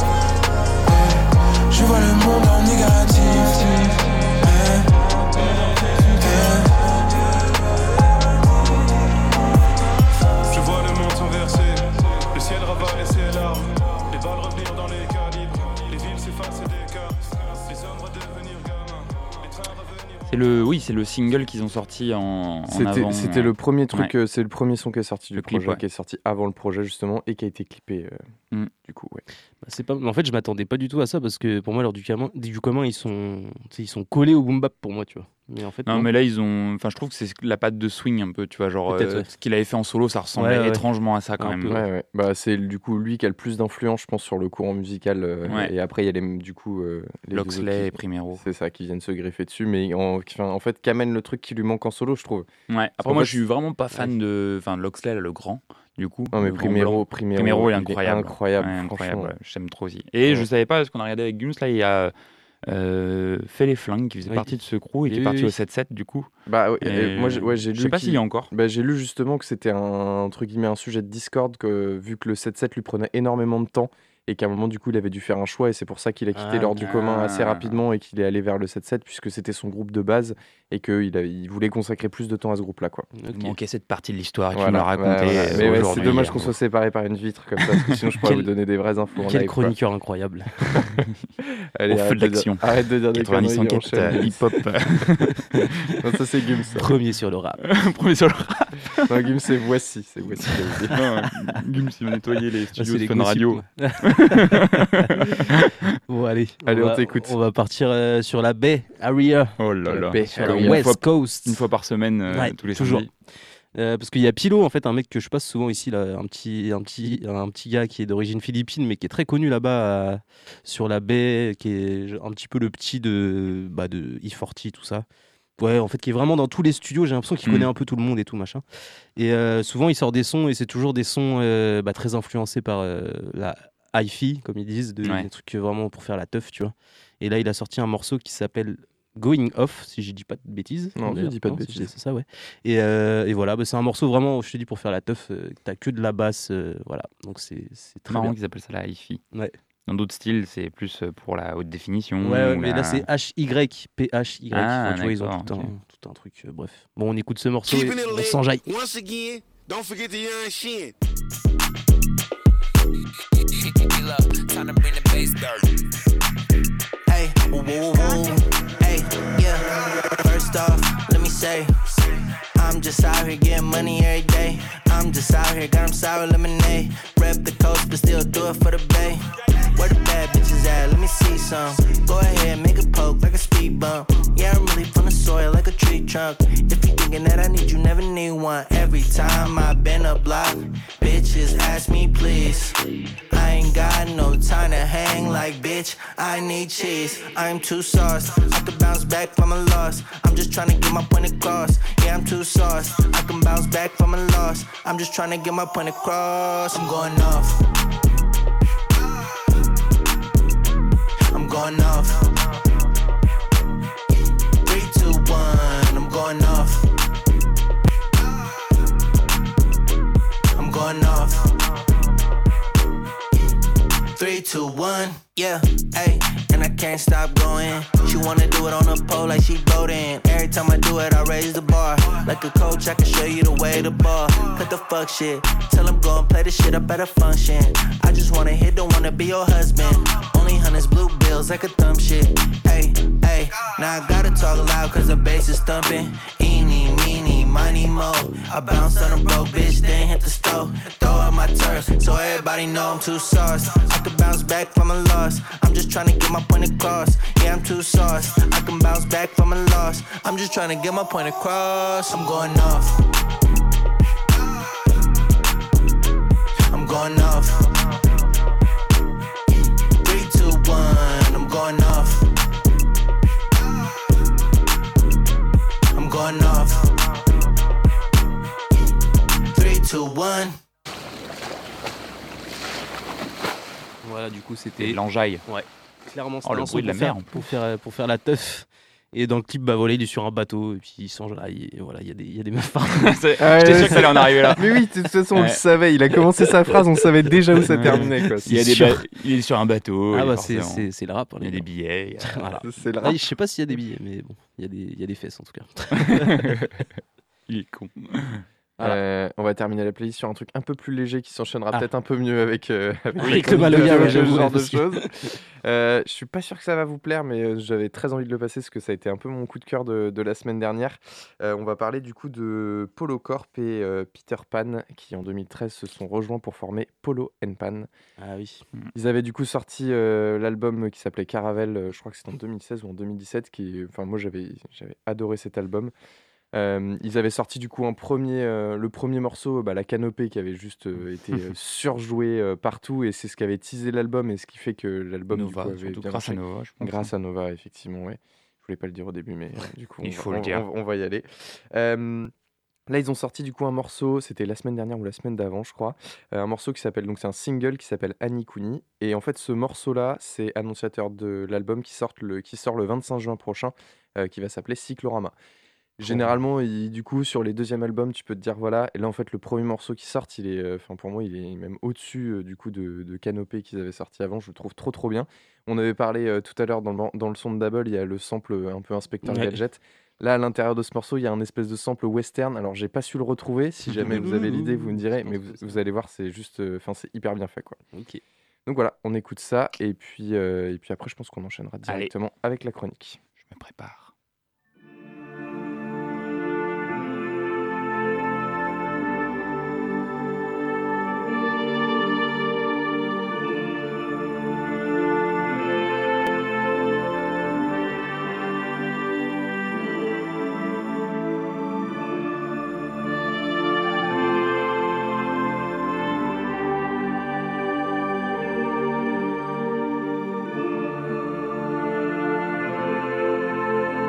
Je vois le monde en négatif. Eh, eh. C'est le, oui, c'est le single qu'ils ont sorti en, en C'était, avant. c'était euh, le premier truc, ouais. euh, c'est le premier son qui est sorti du Le clip, projet, ouais. qui est sorti avant le projet justement et qui a été clippé. euh, Mm. Du coup, ouais. Bah, c'est pas... En fait, je m'attendais pas du tout à ça parce que pour moi, l'heure du commun, du commun ils, sont... tu sais, ils sont collés au boom bap pour moi, tu vois. Mais en fait, Non, non. mais là, ils ont. Enfin, je trouve que c'est la patte de swing un peu, tu vois. Genre, Peut-être, euh, ouais. ce qu'il avait fait en solo, ça ressemblait Ouais, ouais. étrangement à ça quand Un même. peu. Ouais, ouais. Bah, c'est du coup lui qui a le plus d'influence, je pense, sur le courant musical. euh, Ouais. Et après, il y a les, du coup euh, les deux autres Loxley et qui- Primero. C'est ça, qui viennent se greffer dessus, mais en, qui- enfin, en fait, qui amène le truc qui lui manque en solo, je trouve. Ouais. Après, qu'en moi, fait, je suis vraiment pas fan de. Enfin, Loxley, là, le grand, du coup. Non, mais le grand blanc. Primero, Primero, Primero, il est il incroyable. incroyable, Ouais, franchement. incroyable. ouais. J'aime trop aussi. Et Ouais. je savais pas, parce qu'on a regardé avec Gums, là, il y a euh, Fait les Flingues qui faisait Oui. partie de ce crew et qui Oui, est parti oui, au oui. sept sept, du coup. Bah, ouais, Et et moi, j'ai, ouais, j'ai lu. Je sais pas qu'il- s'il y a encore. Bah, j'ai lu justement que c'était un, entre guillemets, un sujet de Discord, que, vu que le sept sept lui prenait énormément de temps et qu'à un moment, du coup, il avait dû faire un choix et c'est pour ça qu'il a quitté Ah, l'ordre ok. du commun assez Ah. rapidement et qu'il est allé vers le sept sept puisque c'était son groupe de base et qu'il a- il voulait consacrer plus de temps à ce groupe-là, quoi. Ok. Il manquait cette partie de l'histoire que tu Voilà, me l'as ouais, racontée voilà. euh, Mais ouais, c'est aujourd'hui. dommage qu'on soit séparés par une vitre comme ça, parce que sinon je pourrais Quel- vous donner des vraies infos en Quel live, quoi. chroniqueur incroyable. Allez, Au feu arrête de de dire- l'action. Arrête de dire des quatre-vingt-dix conneries, enquêtes enchaîne. euh, hip-hop. Non, ça c'est Gims. ça. Premier sur le rap. Premier sur le rap. Non, Gims, c'est voici. C'est voici. j'avais dit. Non, Gums, ils ont nettoyé les Ah, studios c'est de les Fun gossips, Radio. moi. Bon, allez. Allez, on va- t'écoute. On va partir euh, sur la baie Area. Oh là La là. paix. Sur Ah la oui, une West fois- Coast. Une fois par semaine, euh, Ouais, tous les toujours. samedis. Euh, parce qu'il y a Pilo, en fait, un mec que je passe souvent ici, là, un petit, un petit, un petit gars qui est d'origine philippine, mais qui est très connu là-bas à- sur la baie, qui est un petit peu le petit de, bah, de E quarante, tout ça. Ouais, en fait, qui est vraiment dans tous les studios. J'ai l'impression qu'il Mm. connaît un peu tout le monde et tout machin. Et euh, souvent, il sort des sons et c'est toujours des sons euh, bah, très influencés par euh, la hi-fi, comme ils disent, de, Ouais. des trucs vraiment pour faire la teuf, tu vois. Et là, il a sorti un morceau qui s'appelle Going Off, si je dis pas de bêtises. Non, tu D'ailleurs, dis pas de c'est- bêtises. C'est ça, ouais. Et, euh, et voilà, bah, c'est un morceau vraiment, je te dis, pour faire la teuf, euh, t'as que de la basse, euh, voilà. Donc c'est c'est très Marrant bien. qu'ils appellent ça la hi-fi. Ouais. Dans d'autres styles, c'est plus pour la haute définition. Ouais, ouais, ou mais la- là c'est H Y P H Y. Ah, Enfin, tu vois, ils ont d'accord, tout, ok. un, tout un truc. euh, bref. Bon, on écoute ce morceau et Keeping it on lit. s'enjaille. Once again, don't forget the young shit. Time to bring the bass dirt. Hey, woo, woo, woo. Hey, yeah. First off, let me say, I'm just out here getting money every day. I'm just out here, got 'em sour lemonade. Rep the coast, but still do it for the bay. Where the bad bitches at? Let me see some. Go ahead, make a poke like a speed bump. Yeah, I'm really from the soil like a tree trunk. If you thinking that I need you, never need one. Every time I been a block, bitches ask me please. I ain't got no time to hang like bitch. I need cheese. I'm too sauced. I can bounce back from a loss. I'm just trying to get my point across. Yeah, I'm too sauced. I can bounce back from a loss. I'm just trying to get my point across. I'm going off. I'm going off. Three, two, one. I'm going off. I'm going off. Three, two, one. Yeah, hey, and I can't stop going. She wanna do it on a pole like she voting. Every time I do it, I raise the bar. Like a coach, I can show you the way to ball. Cut the fuck shit. Tell him go and play the shit up at a function. I just wanna hit, don't wanna be your husband. Only hundreds, blue bills, like a thumb shit. Hey, hey, now I gotta talk loud cause the bass is thumping. Eeny, meeny, miny, mo. I bounced on a broke bitch, then hit the stove. Throw out my turf, so everybody know I'm too sauced. I can bounce back from a loss. I'm just trying to get my point across. Yeah, I'm too sauced. I can bounce back from a loss. I'm just trying to get my point across. I'm going off. I'm going off. Three, two, one. I'm going off. I'm going off. Three, two, one. Voilà, du coup, Et c'était. l'enjaille. Ouais, clairement, Oh, le un bruit son de la pour faire- mer, en plus. Pour faire, pour faire la teuf. Et dans le clip, bah voilà, il est sur un bateau et puis il s'enjaille. Et voilà, il y a des, il y a des meufs partout. C'est- Ah, J'étais ouais, sûr que ça allait en arriver là. Mais oui, de toute façon, on le Ouais. savait. Il a commencé sa phrase, on savait déjà où ça Ouais. terminait, quoi. Il, y a des sûr. ba- il est sur un bateau. Ah il est bah c'est, forcément- c'est, c'est le rap. hein, Il y a les des gars. billets. il y a- Voilà. C'est le Ah, rap. je sais pas s'il y a des billets, mais bon, il y a des, il y a des fesses en tout cas. Il est con. Voilà. Euh, on va terminer la playlist sur un truc un peu plus léger qui s'enchaînera Ah. peut-être un peu mieux avec, euh, avec, Avec la le chronique Maloya, de- ouais, de ce j'avoue, genre de parce que- choses. Euh, je suis pas sûr que ça va vous plaire, mais euh, j'avais très envie de le passer parce que ça a été un peu mon coup de cœur de, de la semaine dernière. Euh, on va parler du coup de Polo Corp et euh, Peter Pan qui en deux mille treize se sont rejoints pour former Polo and Pan. Ah oui. Ils avaient du coup sorti euh, l'album qui s'appelait Caravelle, euh, je crois que c'était en deux mille seize ou en deux mille dix-sept. Qui, enfin, moi j'avais, j'avais adoré cet album. Euh, ils avaient sorti du coup un premier, euh, le premier morceau, bah, la canopée, qui avait juste euh, été euh, surjoué euh, partout, et c'est ce qui avait teasé l'album et ce qui fait que l'album du Nova, coup, avait surtout bien grâce à marché. Nova, je pense. Grâce à Nova, effectivement, ouais. Je voulais pas le dire au début, mais euh, du coup, Il on, faut va, le on- dire. on- on va y aller. Euh, Là, ils ont sorti du coup un morceau, c'était la semaine dernière ou la semaine d'avant, je crois. Euh, un morceau qui s'appelle, donc c'est un single qui s'appelle Annie Kuni. Et en fait, ce morceau-là, c'est annonciateur de l'album qui sort le, qui sort le vingt-cinq juin prochain, euh, qui va s'appeler Cyclorama. Généralement, il- du coup, sur les deuxièmes albums, tu peux te dire voilà. Et là, en fait, le premier morceau qui sort, il est, enfin pour moi, il est même au-dessus euh, du coup de, de Canopée qu'ils avaient sorti avant. Je le trouve trop trop bien. On avait parlé euh, tout à l'heure dans le, dans le son de Double, il y a le sample euh, un peu Inspecteur Ouais. Gadget. Là, à l'intérieur de ce morceau, il y a un espèce de sample western. Alors, j'ai pas su le retrouver. Si jamais vous avez l'idée, vous me direz. Mais vous, vous allez voir, c'est juste, enfin, c'est hyper bien fait, quoi. Ok. Donc voilà, on écoute ça et puis euh, et puis après, je pense qu'on enchaînera Allez. directement avec la chronique. Je me prépare. Thank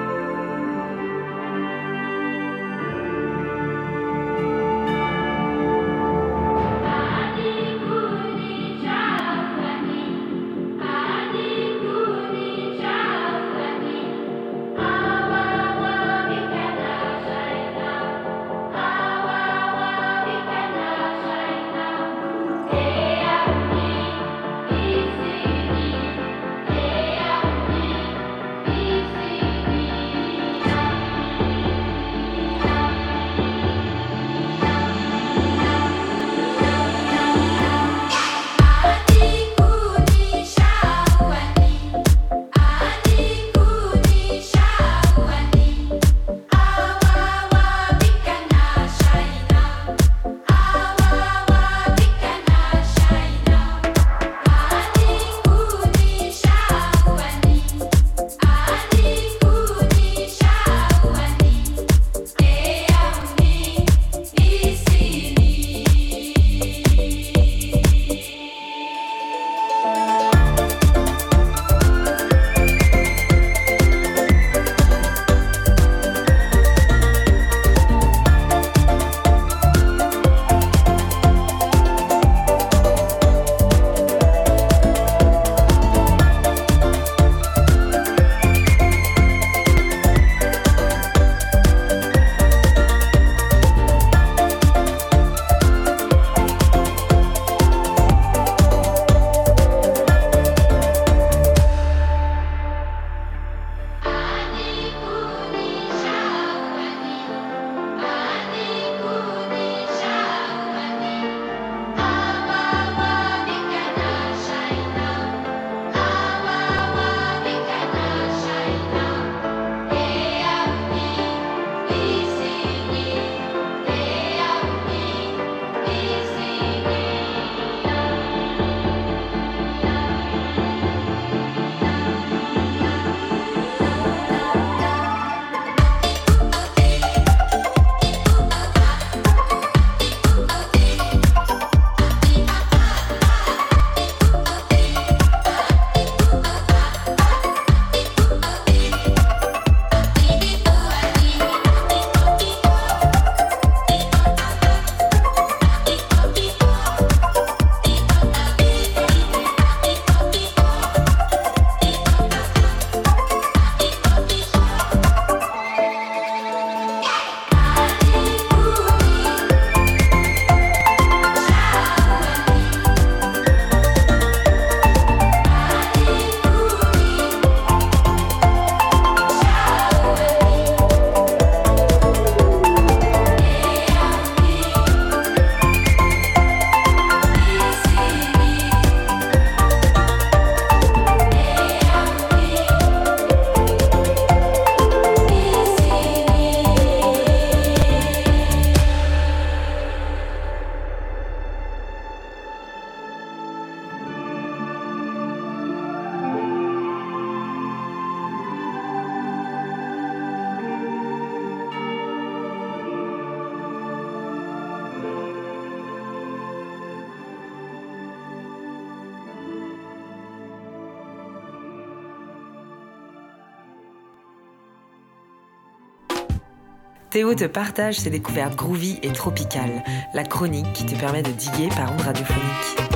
Théo te partage ses découvertes groovy et tropicales, la chronique qui te permet de diguer par ondes radiophoniques.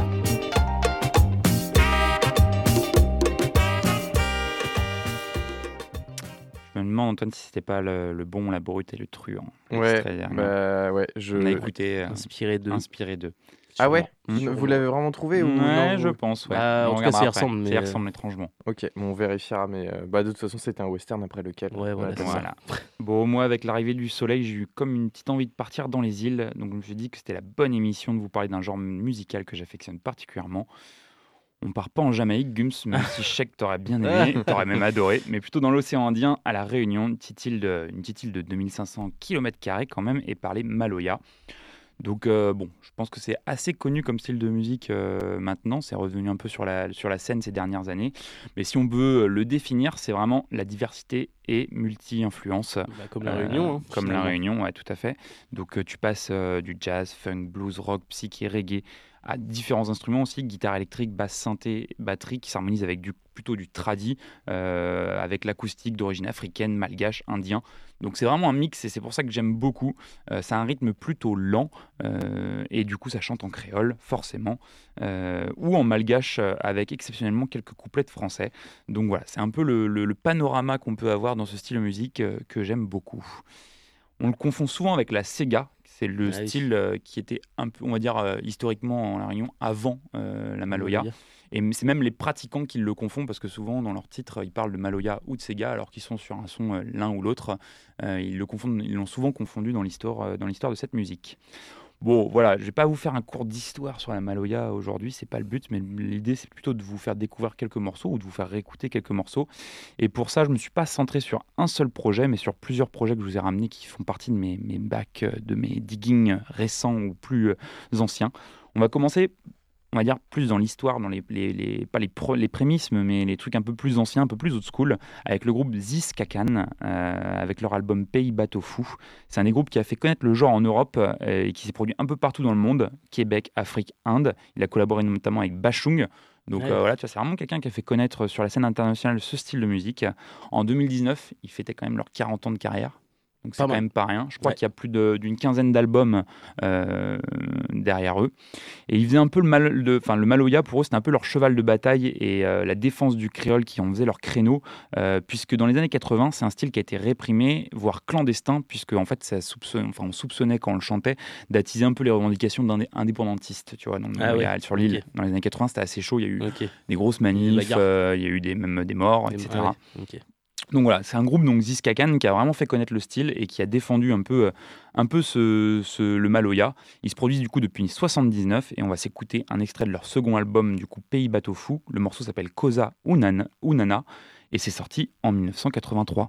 Je me demande, Antoine, si c'était pas le, le bon, la brute et le truand. Ouais, bah ouais, je... On a écouté euh, Inspiré d'eux. Inspiré d'eux. Ah ouais, Mmh. vous l'avez vraiment trouvé ou Ouais, non, je vous- pense, ouais. Bah, en On tout cas, ça y regardera ressemble, après. mais, Ça y euh, ressemble étrangement. Ok, bon, on vérifiera, mais euh, bah, de toute façon, c'était un western après lequel. Ouais, voilà, c'est ça. Voilà. Bon, moi, avec l'arrivée du soleil, j'ai eu comme une petite envie de partir dans les îles. Donc, je me suis dit que c'était la bonne émission de vous parler d'un genre musical que j'affectionne particulièrement. On part pas en Jamaïque, Gums, même si je sais que t'aurais bien aimé, t'aurais même adoré, mais plutôt dans l'océan Indien, à La Réunion, une petite île de, une petite île de deux mille cinq cents kilomètres carrés quand même, et par les Maloya. Donc, euh, bon, je pense que c'est assez connu comme style de musique euh, maintenant. C'est revenu un peu sur la, sur la scène ces dernières années. Mais si on veut le définir, c'est vraiment la diversité et multi-influence. Bah, comme la Réunion. Hein, comme la finalement. Réunion, ouais, tout à fait. Donc, euh, tu passes euh, du jazz, funk, blues, rock, psyché, reggae, à différents instruments aussi, guitare électrique, basse, synthé, batterie, qui s'harmonisent avec du, plutôt du tradi, euh, avec l'acoustique d'origine africaine, malgache, indien. Donc c'est vraiment un mix et c'est pour ça que j'aime beaucoup. Euh, c'est un rythme plutôt lent euh, et du coup ça chante en créole, forcément, euh, ou en malgache euh, avec exceptionnellement quelques couplets de français. Donc voilà, c'est un peu le, le- le panorama qu'on peut avoir dans ce style de musique euh, que j'aime beaucoup. On le confond souvent avec la Sega. C'est le Ah oui. style euh, qui était un peu, on va dire, euh, historiquement en La Réunion avant euh, la Maloya. Et m- c'est même les pratiquants qui le confondent parce que souvent dans leur titre ils parlent de Maloya ou de Sega alors qu'ils sont sur un son euh, l'un ou l'autre. Euh, ils le confondent, ils l'ont souvent confondu dans l'histoire, euh, dans l'histoire de cette musique. Bon, voilà, je vais pas vous faire un cours d'histoire sur la Maloya aujourd'hui, c'est pas le but, mais l'idée c'est plutôt de vous faire découvrir quelques morceaux ou de vous faire réécouter quelques morceaux. Et pour ça, je me suis pas centré sur un seul projet, mais sur plusieurs projets que je vous ai ramenés qui font partie de mes, mes bacs, euh, de mes diggings récents ou plus euh, anciens. On va commencer, on va dire, plus dans l'histoire, dans les, les, les- pas les, pro- les prémices, mais les trucs un peu plus anciens, un peu plus old school, avec le groupe Ziz Kakan, euh, avec leur album Pays Bateau Fou. C'est un des groupes qui a fait connaître le genre en Europe euh, et qui s'est produit un peu partout dans le monde, Québec, Afrique, Inde. Il a collaboré notamment avec Bachung. Donc Ouais. euh, voilà, tu vois, c'est vraiment quelqu'un qui a fait connaître sur la scène internationale ce style de musique. En deux mille dix-neuf, ils fêtaient quand même leurs quarante ans de carrière. Donc c'est Pas quand mal. même pas rien. Je crois Ouais. qu'il y a plus de- d'une quinzaine d'albums euh, derrière eux. Et ils faisaient un peu le, mal, de- enfin, le Maloya, pour eux, c'était un peu leur cheval de bataille et euh, la défense du créole qui en faisait leur créneau. euh, puisque dans les années quatre-vingts, c'est un style qui a été réprimé, voire clandestin, puisque en fait, ça soupçonne, enfin, on soupçonnait quand on le chantait d'attiser un peu les revendications d'indé- indépendantistes. Tu vois, donc, Ah il y a- ouais. sur l'île, Ok. dans les années quatre-vingts, c'était assez chaud. Il y a eu Ok. des grosses Des manifs, bagarres. euh, il y a eu des, même des morts, et cetera. Ah ouais, ok. Donc voilà, c'est un groupe, donc Ziz Kakan, qui a vraiment fait connaître le style et qui a défendu un peu, euh, un peu ce, ce- le Maloya. Ils se produisent du coup depuis soixante-dix-neuf et on va s'écouter un extrait de leur second album, du coup Pays Bateau Fou. Le morceau s'appelle Kosa Unana, Unana et c'est sorti en mille neuf cent quatre-vingt-trois.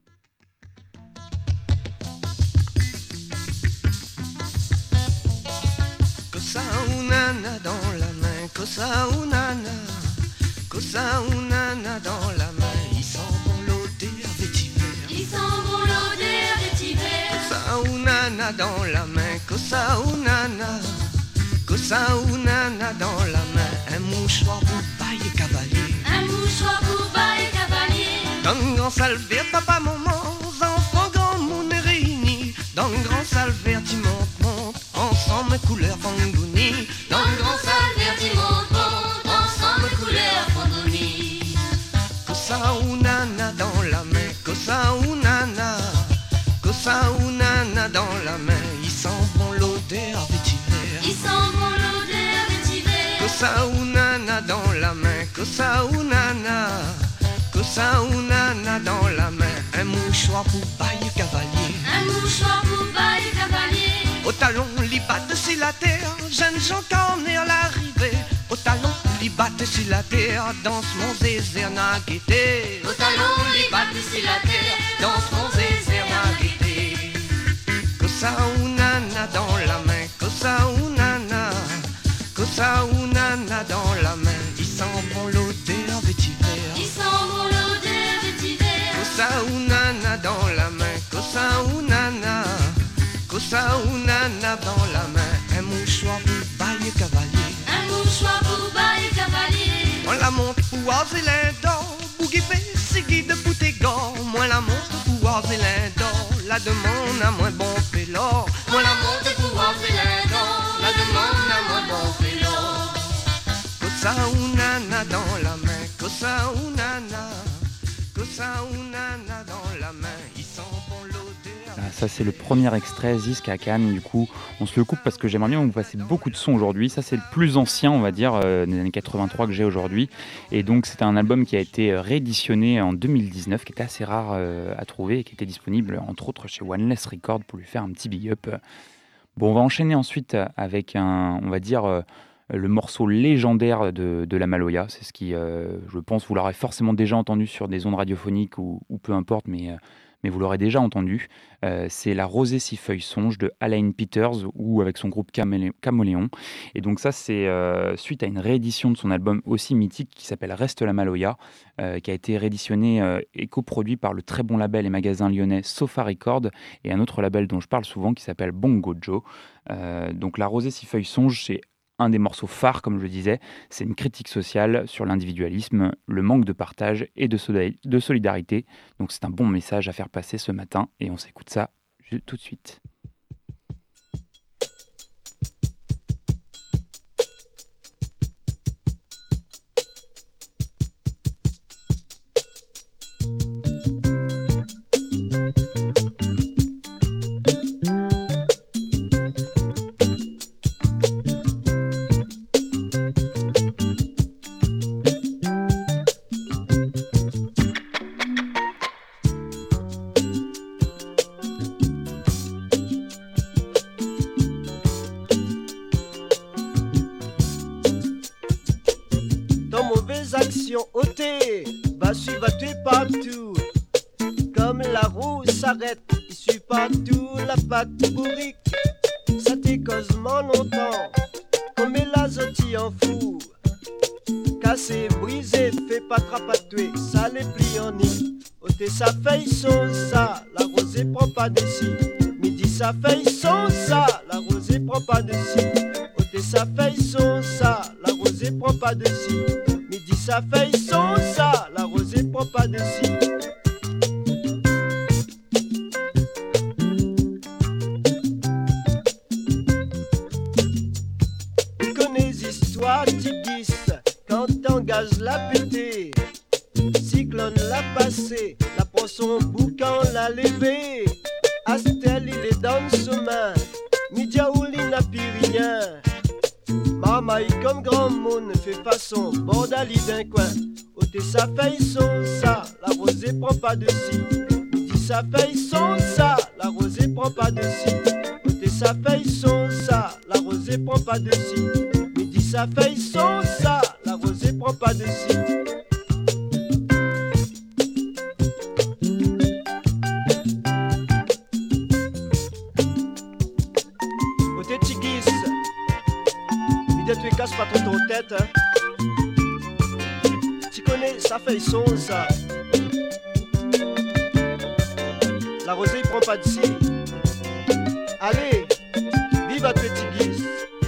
Cosa unana dans la main, cosa unana, cosa unana dans la main. Ils sent bon l'odeur vétiver. Ils sont bons l'odeur vétiver. Cosa unana dans la main, cosa unana, cosa unana dans la main. Un mouchoir pour bailler cavalier. Un mouchoir pour bailler cavalier. Dans le grand salvaire, papa, maman, enfants, grand monde réunis. Dans le grand salvaire, tu montes, monte, ensemble couleur fangouni. Dans le grand salvaire, tu montes, monte, ensemble couleur fondoni. Cosa unana dans la main, cosa unana, cosa unana dans la main. Ils sentent bon l'odeur vétiver. Ils sont bons l'odeur vétiver. Cosa unana dans la main, cosa unana, cosa unana dans la main. Un mouchoir pour bailler cavalier. Un mouchoir pour bailler cavalier. Au talon, li batte sur la terre, jeunes gens corner l'arrivée. Au talon, li batte sur la terre, danse mon zézère n'a guetté. Au talon, les battes sur la terre. Danse mon zézère n'a guetté. Cosa unana dans la main, cosa unana, cosa unana dans la main. Ils sentent bon l'odeur vétiver. Ils sont bons l'odeur vétiver. Cosa unana dans la main, cosa unana, cosa unana dans la main. Un mouchoir pour bailler cavalier. Un mouchoir pour bailler cavalier. Moi la monte pour oser l'indor, bougie fait sigi de bouteille. Moi la monte pour oser l'indor, la demande à moins bon pélo. Moi l'amour de pouvoir faire l'indon, la demande à moins bon pélo. Cosa unana dans la main, cosa unana, cosa unana dans la main, ils sont bons l'odeur. Ah, ça c'est le premier extrait Zisk à Cannes, du coup on se le coupe parce que j'aimerais bien vous passer beaucoup de sons aujourd'hui. Ça c'est le plus ancien on va dire euh, des années quatre-vingt-trois que j'ai aujourd'hui, et donc c'était un album qui a été rééditionné en deux mille dix-neuf, qui était assez rare euh, à trouver et qui était disponible entre autres chez One Less Records, pour lui faire un petit big up. Bon, on va enchaîner ensuite avec un, on va dire euh, le morceau légendaire de, de la Maloya. C'est ce qui, euh, je pense, vous l'aurez forcément déjà entendu sur des ondes radiophoniques ou, ou peu importe, mais, euh, mais vous l'aurez déjà entendu. Euh, c'est La Rosée six feuilles songe de Alain Peters, ou avec son groupe Camélé- Camoléon. Et donc ça, c'est euh, suite à une réédition de son album aussi mythique qui s'appelle Reste la Maloya, euh, qui a été rééditionné euh, et coproduit par le très bon label et magasin lyonnais Sofa Records et un autre label dont je parle souvent qui s'appelle Bongo Joe. Euh, donc La Rosée six feuilles songe, c'est un des morceaux phares, comme je le disais. C'est une critique sociale sur l'individualisme, le manque de partage et de, soda- de solidarité. Donc c'est un bon message à faire passer ce matin et on s'écoute ça tout de suite. Ôtez, va suivre, va tuer partout. Comme la roue s'arrête, il suit partout la patte bourrique. Ça t'est causement longtemps, comme l'azote en fou. Cassé, brisé, fait pas trapatouer, ça les plie en nid. Ôtez sa feuille son ça, la rosée prend pas de si. Midi sa feuille son ça, la rosée prend pas de si. Ôtez sa feuille son ça, la rosée prend pas de si. Midi sa feuille son ça, la rosée prend pas de si. Tu connais l'histoire Tigis, quand t'engages la pété. Cyclone l'a passé, la prend son boucan l'a levé. Astel il est dans le chemin, Midiaouli n'a plus rien. Marmaille comme grand monde fait façon, bordali d'un coin. Ôtez sa feuille son ça, la rosée prend pas de si. Midi sa feuille son ça, la rosée prend pas de si. Ôtez sa feuille son ça, la rosée prend pas de si. Midi sa feuille son ça, la rosée prend pas de si. Ôtez Tigis, Midi tu casse pas trop ton tête hein. Tu connais ça fait son ça. La rosée prend pas de si. Allez, vive à petit guise.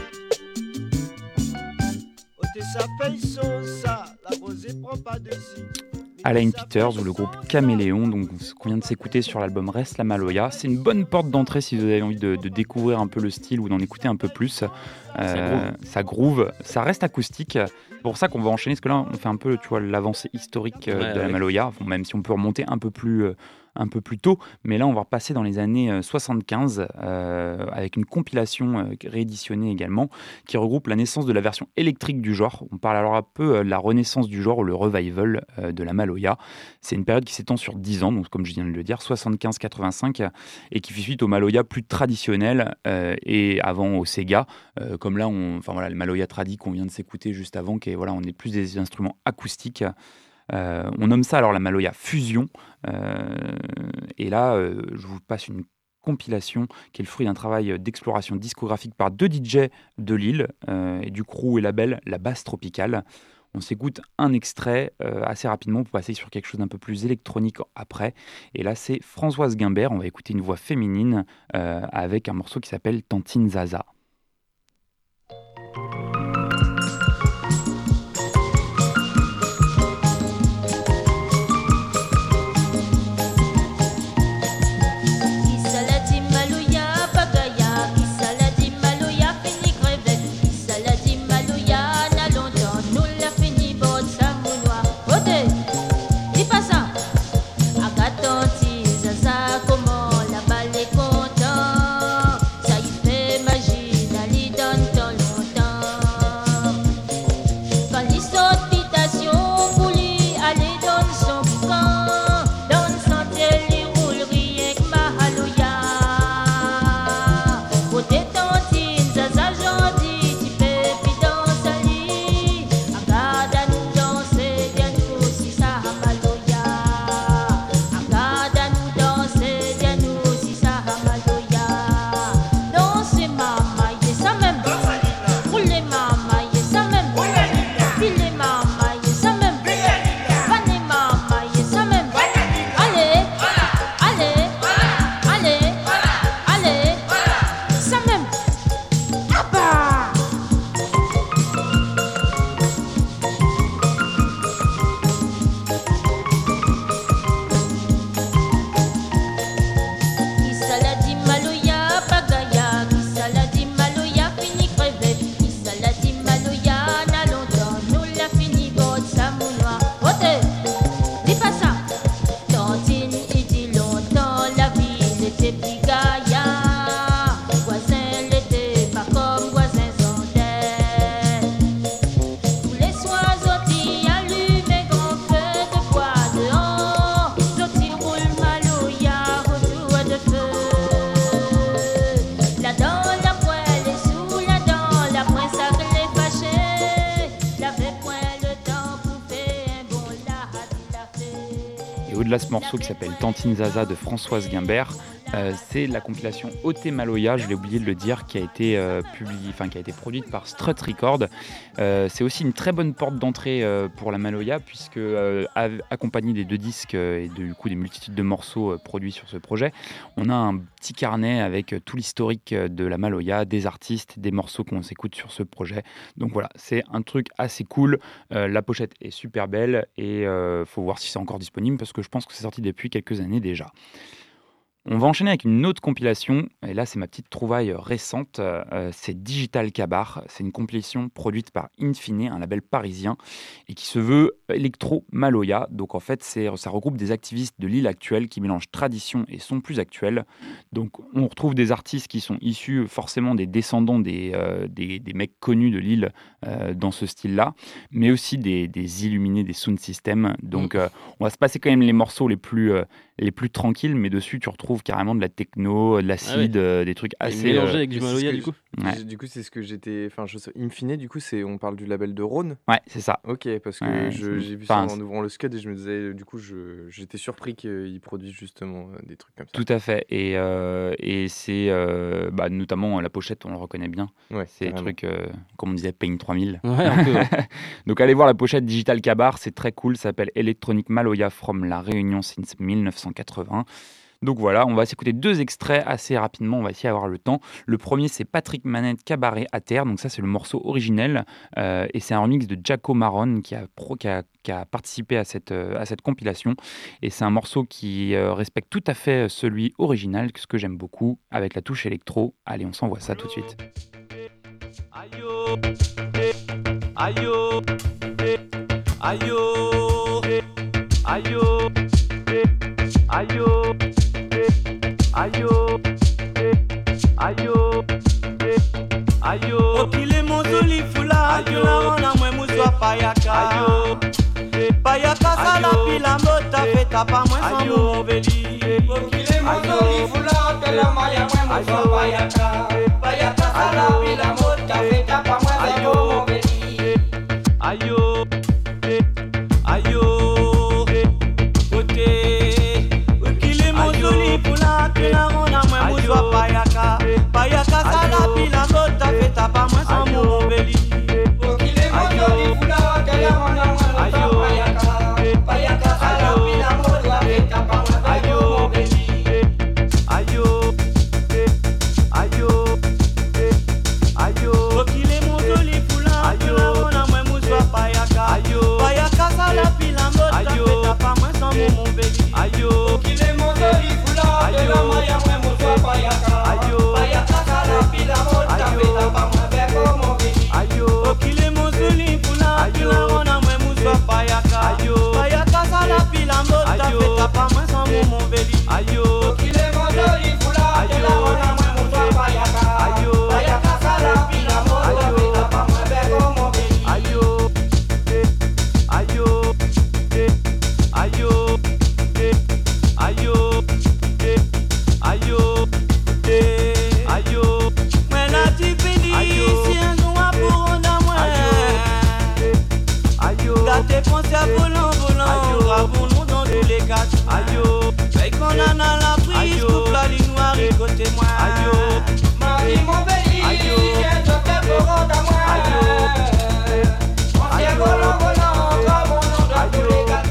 Ôtez sa feuille son ça. La rosée prend pas de si. Alain Peters ou le groupe Caméléon, donc ce qu'on vient de s'écouter sur l'album Reste la Maloya. C'est une bonne porte d'entrée si vous avez envie de, de découvrir un peu le style ou d'en écouter un peu plus. Euh, ça, groove. ça groove, ça reste acoustique. C'est pour ça qu'on va enchaîner, parce que là on fait un peu, tu vois, l'avancée historique euh, ouais, de la ouais. Maloya, bon, même si on peut remonter un peu plus... Euh, un peu plus tôt, mais là on va repasser dans les années soixante-quinze euh, avec une compilation euh, rééditionnée également qui regroupe la naissance de la version électrique du genre. On parle alors un peu euh, de la renaissance du genre ou le revival euh, de la Maloya. C'est une période qui s'étend sur dix ans, donc comme je viens de le dire, soixante-quinze quatre-vingt-cinq, et qui fait suite au Maloya plus traditionnel euh, et avant au Sega, euh, comme là, on, enfin voilà, le Maloya tradi qu'on vient de s'écouter juste avant, qui est, voilà, on est plus des instruments acoustiques. Euh, on nomme ça alors la Maloya Fusion, euh, et là euh, je vous passe une compilation qui est le fruit d'un travail d'exploration discographique par deux D J de Lille euh, et du crew et label La Basse Tropicale. On s'écoute un extrait euh, assez rapidement pour passer sur quelque chose d'un peu plus électronique après, et là c'est Françoise Guimbert. On va écouter une voix féminine euh, avec un morceau qui s'appelle Tantine Zaza. Et au-delà de ce morceau qui s'appelle Tantine Zaza de Françoise Guimbert, euh, c'est la compilation O T Maloya, je l'ai oublié de le dire, qui a été, euh, publiée, enfin, qui a été produite par Strut Records. Euh, c'est aussi une très bonne porte d'entrée euh, pour la Maloya, puisque euh, accompagné des deux disques euh, et de, du coup des multitudes de morceaux euh, produits sur ce projet, on a un petit carnet avec euh, tout l'historique de la Maloya, des artistes, des morceaux qu'on s'écoute sur ce projet. Donc voilà, c'est un truc assez cool. Euh, la pochette est super belle et il euh, faut voir si c'est encore disponible parce que je pense que c'est sorti depuis quelques années déjà. On va enchaîner avec une autre compilation, et là c'est ma petite trouvaille récente, euh, c'est Digital Kabar, c'est une compilation produite par Infine, un label parisien, et qui se veut électro-maloya, donc en fait c'est, ça regroupe des activistes de l'île actuelle qui mélangent tradition et son plus actuel, donc on retrouve des artistes qui sont issus forcément des descendants des, euh, des, des mecs connus de l'île euh, dans ce style-là, mais aussi des, des illuminés, des sound systems, donc euh, on va se passer quand même les morceaux les plus... Euh, les plus tranquilles, mais dessus tu retrouves carrément de la techno, de l'acide, ah oui. euh, des trucs assez mélangés euh, avec du Maloya du coup. Ouais. Du coup c'est ce que j'étais, enfin je sais, Infine du coup c'est, on parle du label de Rhône. Ouais c'est ça. Ok parce que ouais, je, j'ai vu ça en ouvrant le Scud et je me disais du coup je, j'étais surpris qu'ils produisent justement euh, des trucs comme ça. Tout à fait et euh, et c'est euh, bah, notamment la pochette on le reconnaît bien. Ouais, c'est des trucs euh, comme on disait Paint trois mille. Ouais un peu. Ouais. Donc allez voir la pochette Digital Kabar, c'est très cool, ça s'appelle Electronic Maloya from La Réunion since dix-neuf cent quatre-vingts. Donc voilà, on va s'écouter deux extraits assez rapidement, on va essayer d'avoir le temps. Le premier, c'est Patrick Manette Cabaret à terre, donc ça c'est le morceau originel, euh, et c'est un remix de Jaco Marron qui a, pro, qui a, qui a participé à cette, euh, à cette compilation. Et c'est un morceau qui euh, respecte tout à fait celui original, ce que j'aime beaucoup, avec la touche électro. Allez, on s'envoie ça tout de suite. Ayo, ayo, ayo, ayo, ayo. Ayo, ayo, ayo. Okile mozoli fula, tuna wana mwe muswa payaka. Ayo, payaka sala pila mota feta pa mwe samu obeli. Okile mozoli fula, tuna maya mwe muswa payaka. Payaka sala pila mota feta pa mwe samu obeli. Ayo, ayo, ote. Pila rona mwen mouzwa payaka Payaka sala pila mota feta pa mwen san mou beli Okile mozoli fula Pila rona mwen mouzwa payaka Payaka sala pila mota feta pa mwen san mou beli Ayo, ayo, ayo Okile mozoli fula Pila rona mwen mouzwa payaka Payaka sala pila mota feta pa mwen san mou beli Ayo, okile mozoli fula Ayo, maya mwe muswa payaka. Ayo, payaka sala pila mota feta pa mwe beko mobili. Ayo, okile mozuli fula pila rona mwe muswa payaka. Ayo, payaka sala pila mota feta pa mwe samu mobili. Ayo, okile mozuli fula pila rona mwe muswa payaka. Ayo, payaka sala pila mota feta pa mwe beko mobili. Ayo, ayo, ayo, ayo. Ayo, eh, ayo, mwen a ti pindi si un jour a pour on a mwen. Ayo, gâte pensé à volant, volant, rabou nous dans tous les cas. Ayo, veille qu'on a dans la prise, coupe la ligne noire et côté moi. Ayo, Marie mon béni, ayo, viens te faire pour on a mwen. Ayo, on s'est volant, volant, rabou nous dans tous les cas.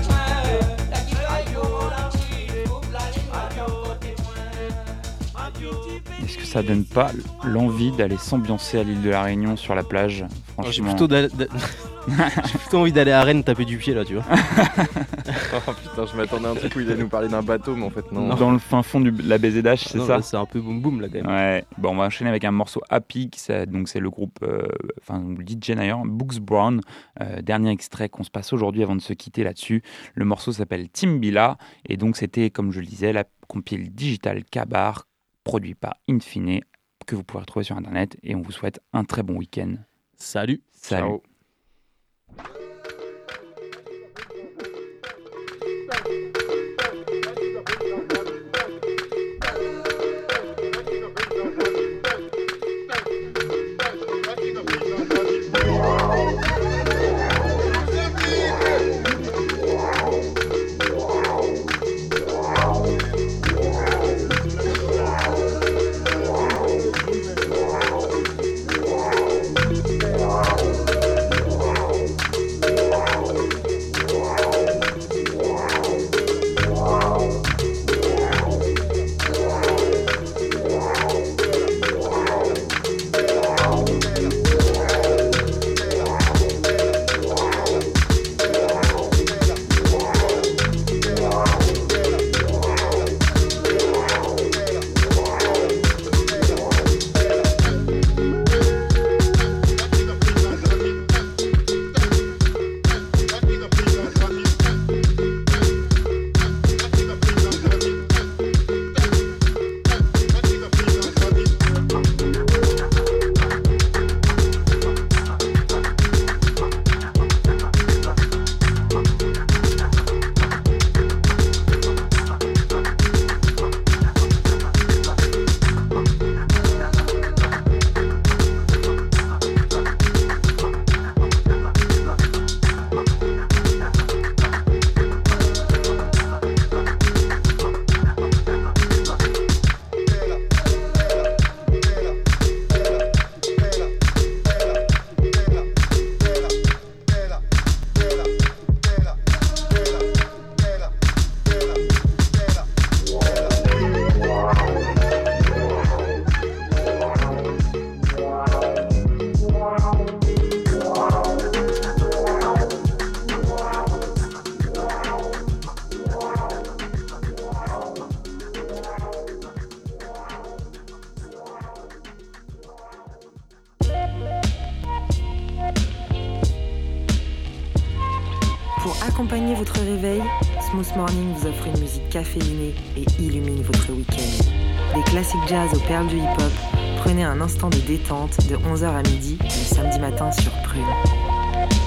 Est-ce que ça donne pas l'envie d'aller s'ambiancer à l'île de la Réunion sur la plage? Franchement, j'ai plutôt, d'a... j'ai plutôt envie d'aller à Rennes taper du pied là, tu vois. Oh putain, je m'attendais à un truc où il allait nous parler d'un bateau, mais en fait non. Dans le fin fond de la B Z H, c'est non, ça? Là, c'est un peu boum boum là quand même. Ouais. Bon, on va enchaîner avec un morceau Happy, ça, donc c'est le groupe, euh, enfin le D J d'ailleurs, Books Brown. Euh, dernier extrait qu'on se passe aujourd'hui avant de se quitter là-dessus. Le morceau s'appelle Timbila et donc c'était, comme je le disais, la compile Digital Kabar, produit par Infine, que vous pouvez retrouver sur internet, et on vous souhaite un très bon week-end. Salut. Salut. Ciao. accompagner votre réveil, Smooth Morning vous offre une musique caféinée et illumine votre week-end. Des classiques jazz aux perles du hip-hop, prenez un instant de détente de onze heures à midi le samedi matin sur Prune.